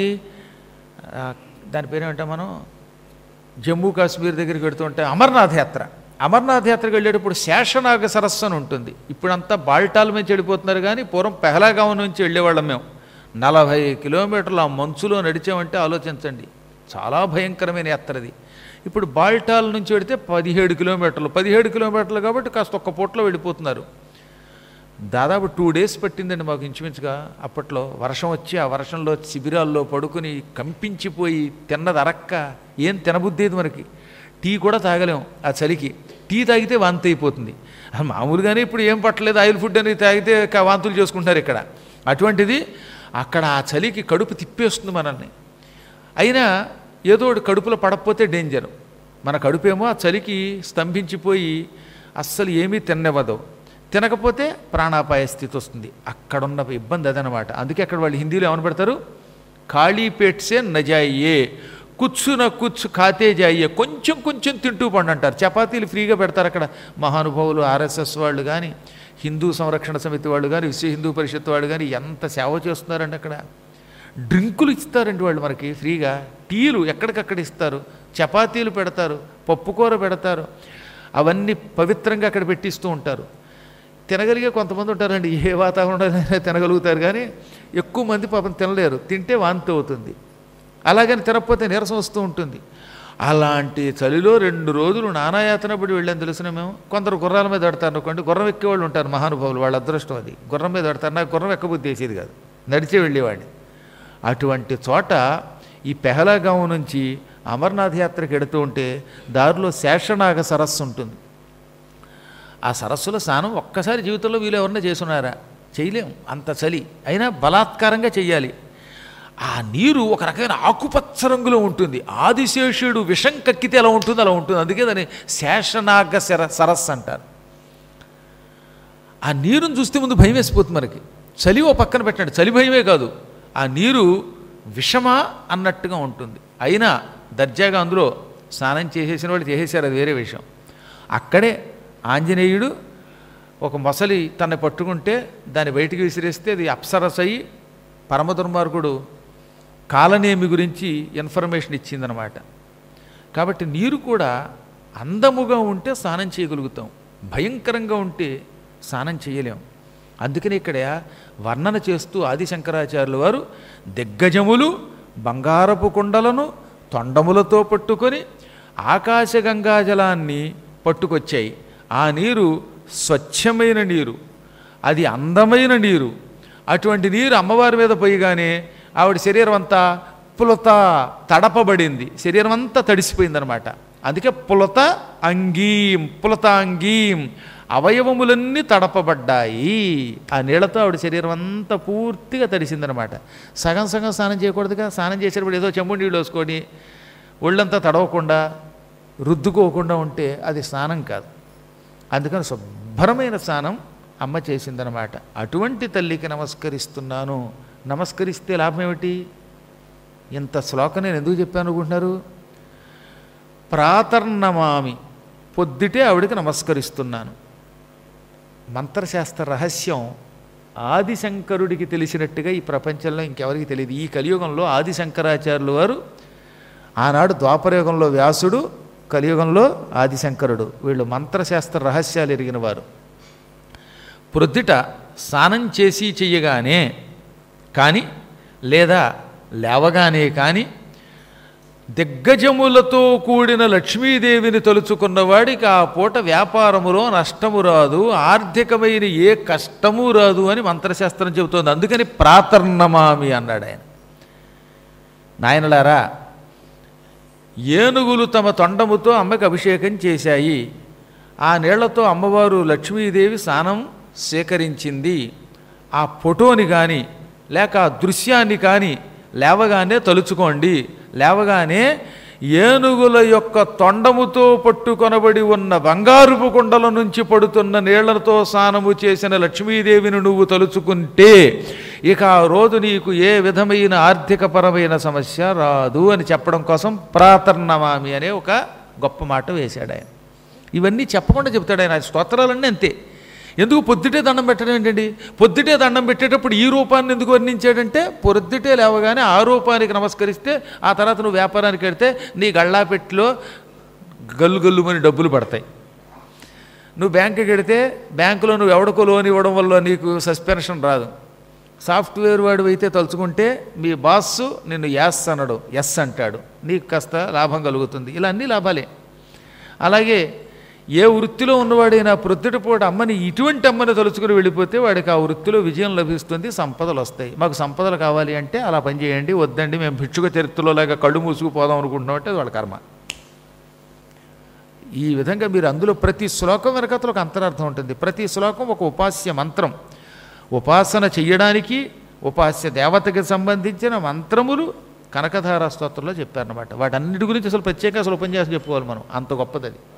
దాని పేరేమంటే మనం జమ్మూ కాశ్మీర్ దగ్గరికి వెళుతుంటే అమర్నాథ్ యాత్ర, అమర్నాథ్ యాత్రకు వెళ్ళేటప్పుడు శేషనాగ సరస్సు అని ఉంటుంది. ఇప్పుడంతా బాల్టాల మీద చెడిపోతున్నారు, కానీ పూర్వం పెహలాగాం నుంచి వెళ్ళేవాళ్ళం మేము. నలభై కిలోమీటర్లు ఆ మంచులో నడిచామంటే ఆలోచించండి, చాలా భయంకరమైన యాత్ర అది. ఇప్పుడు బాల్టాల నుంచి వెళితే పదిహేడు కిలోమీటర్లు పదిహేడు కిలోమీటర్లు కాబట్టి కాస్త ఒక్క పూటలో వెళ్ళిపోతున్నారు. దాదాపు టూ డేస్ పట్టిందండి మాకు ఇంచుమించుగా. అప్పట్లో వర్షం వచ్చి ఆ వర్షంలో శిబిరాల్లో పడుకుని కంపించిపోయి తిన్నది అరక్క, ఏం తినబుద్దేది మనకి. టీ కూడా తాగలేం ఆ చలికి. టీ తాగితే వాంతి అయిపోతుంది. మామూలుగానే ఇప్పుడు ఏం పట్టలేదు, ఆయిల్ ఫుడ్ అని తాగితే వాంతులు చేసుకుంటారు ఇక్కడ. అటువంటిది అక్కడ ఆ చలికి కడుపు తిప్పేస్తుంది మనల్ని. అయినా ఏదో ఒకటి కడుపులో పడకపోతే డేంజర్. మన కడుపేమో ఆ చలికి స్తంభించిపోయి అస్సలు ఏమీ తిన్నవదు. తినకపోతే ప్రాణాపాయ స్థితి వస్తుంది. అక్కడున్న ఇబ్బంది అదనమాట. అందుకే అక్కడ వాళ్ళు హిందీలో ఏమని పెడతారు, ఖాళీ పేట్సే నజాయే, కుచ్చున కుచ్చు ఖాతే జాయే, కొంచెం కొంచెం తింటూ పండు అంటారు. చపాతీలు ఫ్రీగా పెడతారు అక్కడ మహానుభావులు. ఆర్ఎస్ఎస్ వాళ్ళు కానీ, హిందూ సంరక్షణ సమితి వాళ్ళు కానీ, విశ్వ హిందూ పరిషత్ వాళ్ళు కానీ ఎంత సేవ చేస్తున్నారండి అక్కడ. డ్రింకులు ఇస్తారండి వాళ్ళు మనకి ఫ్రీగా, టీలు ఎక్కడికక్కడ ఇస్తారు, చపాతీలు పెడతారు, పప్పుకూర పెడతారు, అవన్నీ పవిత్రంగా అక్కడ పెట్టిస్తూ ఉంటారు. తినగలిగే కొంతమంది ఉంటారండి, ఏ వాతావరణంలో తినగలుగుతారు, కానీ ఎక్కువ మంది పాపం తినలేరు, తింటే వాంతి అవుతుంది. అలాగని తినకపోతే నీరసం వస్తూ ఉంటుంది. అలాంటి చలిలో రెండు రోజులు నానాయాతన పడి వెళ్ళాను తెలిసిన మేము. కొందరు గుర్రాల మీద పడతారు అనుకోండి, గుర్రం ఎక్కేవాళ్ళు ఉంటారు మహానుభావులు, వాళ్ళ అదృష్టం అది. గుర్రం మీద పడతారు, నాకు గుర్రం ఎక్కబుద్ధి వేసేది కాదు, నడిచే వెళ్ళేవాడిని. అటువంటి చోట ఈ పెహలాగాం నుంచి అమర్నాథ్ యాత్రకు వెడుతూ ఉంటే దారిలో శేషనాగ సరస్సు ఉంటుంది. ఆ సరస్సులో స్నానం ఒక్కసారి జీవితంలో వీళ్ళు ఎవరన్నా చేసున్నారా? చేయలేం, అంత చలి. అయినా బలాత్కారంగా చెయ్యాలి. ఆ నీరు ఒక రకమైన ఆకుపచ్చ రంగులో ఉంటుంది. ఆదిశేషుడు విషం కక్కితే ఎలా ఉంటుంది అలా ఉంటుంది. అందుకే దాన్ని శేషనాగ సర సరస్సు అంటారు. ఆ నీరుని చూస్తే ముందు భయం వేసిపోతుంది మనకి. చలి ఓ పక్కన పెట్టండి, చలి భయమే కాదు, ఆ నీరు విషమా అన్నట్టుగా ఉంటుంది. అయినా దర్జాగా అందులో స్నానం చేసేసిన వాళ్ళు చేసేసారు, అది వేరే విషయం. అక్కడే ఆంజనేయుడు ఒక మొసలి తనని పట్టుకుంటే దాన్ని బయటికి విసిరేస్తే అది అప్సరసయి పరమ దుర్మార్గుడు కాలనేమి గురించి ఇన్ఫర్మేషన్ ఇచ్చిందనమాట. కాబట్టి నీరు కూడా అందముగా ఉంటే స్నానం చేయగలుగుతాం, భయంకరంగా ఉంటే స్నానం చేయలేం. అందుకని ఇక్కడ వర్ణన చేస్తూ ఆదిశంకరాచార్యుల వారు దిగ్గజములు బంగారపు కుండలను తొండములతో పట్టుకొని ఆకాశగంగాజలాన్ని పట్టుకొచ్చాయి. ఆ నీరు స్వచ్ఛమైన నీరు, అది అందమైన నీరు. అటువంటి నీరు అమ్మవారి మీద పోయిగానే ఆవిడ శరీరం అంతా పులత తడపబడింది, శరీరం అంతా తడిసిపోయిందనమాట. అందుకే పులత అంగీం, పులత అంగీం, అవయవములన్నీ తడపబడ్డాయి. ఆ నీళ్లతో ఆవిడ శరీరం అంతా పూర్తిగా తడిసిందనమాట. సగం సగం స్నానం చేయకూడదుగా. స్నానం చేసేటప్పుడు ఏదో చెంబు నీళ్ళు వేసుకొని ఒళ్ళంతా తడవకుండా రుద్దుకోకుండా ఉంటే అది స్నానం కాదు. అందుకని శుభ్రమైన స్నానం అమ్మ చేసిందనమాట. అటువంటి తల్లికి నమస్కరిస్తున్నాను. నమస్కరిస్తే లాభం ఏమిటి? ఇంత శ్లోకం నేను ఎందుకు చెప్పాను అనుకుంటున్నారు? ప్రాతర్నమామి, పొద్దుటే ఆవిడికి నమస్కరిస్తున్నాను. మంత్రశాస్త్ర రహస్యం ఆదిశంకరుడికి తెలిసినట్టుగా ఈ ప్రపంచంలో ఇంకెవరికి తెలియదు. ఈ కలియుగంలో ఆదిశంకరాచార్యులు వారు, ఆనాడు ద్వాపరయుగంలో వ్యాసుడు, కలియుగంలో ఆదిశంకరుడు, వీళ్ళు మంత్రశాస్త్ర రహస్యాలు ఎరిగిన వారు. ప్రొద్దుట స్నానం చేసి చెయ్యగానే కానీ లేదా లేవగానే కానీ దిగ్గజములతో కూడిన లక్ష్మీదేవిని తలుచుకున్నవాడికి ఆ పూట వ్యాపారములో నష్టము రాదు, ఆర్థికమైన ఏ కష్టము రాదు అని మంత్రశాస్త్రం చెబుతోంది. అందుకని ప్రాతర్నమామి అన్నాడు ఆయన. నాయనలారా, ఏనుగులు తమ తొండముతో అమ్మకి అభిషేకం చేశాయి. ఆ నీళ్లతో అమ్మవారు లక్ష్మీదేవి స్నానం సేకరించింది. ఆ ఫోటోని కానీ లేక ఆ దృశ్యాన్ని కానీ లేవగానే తలుచుకోండి. లేవగానే ఏనుగుల యొక్క తొండముతో పట్టుకొనబడి ఉన్న బంగారుపు కుండల నుంచి పడుతున్న నీళ్లతో స్నానము చేసిన లక్ష్మీదేవిని నువ్వు తలుచుకుంటే ఇక ఆ రోజు నీకు ఏ విధమైన ఆర్థికపరమైన సమస్య రాదు అని చెప్పడం కోసం ప్రాతర్నమామి అనే ఒక గొప్ప మాట వేశాడు ఆయన. ఇవన్నీ చెప్పకుండా చెప్తాడు ఆయన. స్తోత్రాలన్నీ అంతే. ఎందుకు పొద్దుటే దండం పెట్టడం ఏంటండి? పొద్దుటే దండం పెట్టేటప్పుడు ఈ రూపాన్ని ఎందుకు వర్ణించాడంటే, పొద్దుటే లేవగానే ఆ రూపానికి నమస్కరిస్తే ఆ తర్వాత నువ్వు వ్యాపారానికి వెడితే నీ గళ్ళాపెట్టిలో గల్లు గల్లుమని డబ్బులు పడతాయి. నువ్వు బ్యాంకుకి వెడితే బ్యాంకులో నువ్వు ఎవడికో లోన్ ఇవ్వడం వల్ల నీకు సస్పెన్షన్ రాదు. సాఫ్ట్వేర్ వాడు అయితే తలుచుకుంటే మీ బాస్ నిన్ను యాస్ అనడు, ఎస్ అంటాడు, నీకు కాస్త లాభం కలుగుతుంది. ఇలా అన్ని లాభాలే. అలాగే ఏ వృత్తిలో ఉన్నవాడైనా ప్రొద్దుటిపూట అమ్మని ఇటువంటి అమ్మని తలుచుకుని వెళ్ళిపోతే వాడికి ఆ వృత్తిలో విజయం లభిస్తుంది, సంపదలు వస్తాయి. మాకు సంపదలు కావాలి అంటే అలా పనిచేయండి, వద్దండి మేము భిక్షుక చరిత్రలోలాగా కళ్ళు మూసుకుపోదాం అనుకుంటున్నాం అంటే వాళ్ళ కర్మ. ఈ విధంగా మీరు అందులో ప్రతి శ్లోకం వెనకతలో ఒక అంతరార్థం ఉంటుంది. ప్రతి శ్లోకం ఒక ఉపాస్య మంత్రం. ఉపాసన చెయ్యడానికి ఉపాస్య దేవతకి సంబంధించిన మంత్రములు కనకధారా స్తోత్రంలో చెప్పారన్నమాట. వాటన్నిటి గురించి అసలు ప్రత్యేకంగా అసలు ఉపన్యాసం చెప్పుకోవాలి మనం, అంత గొప్పది అది.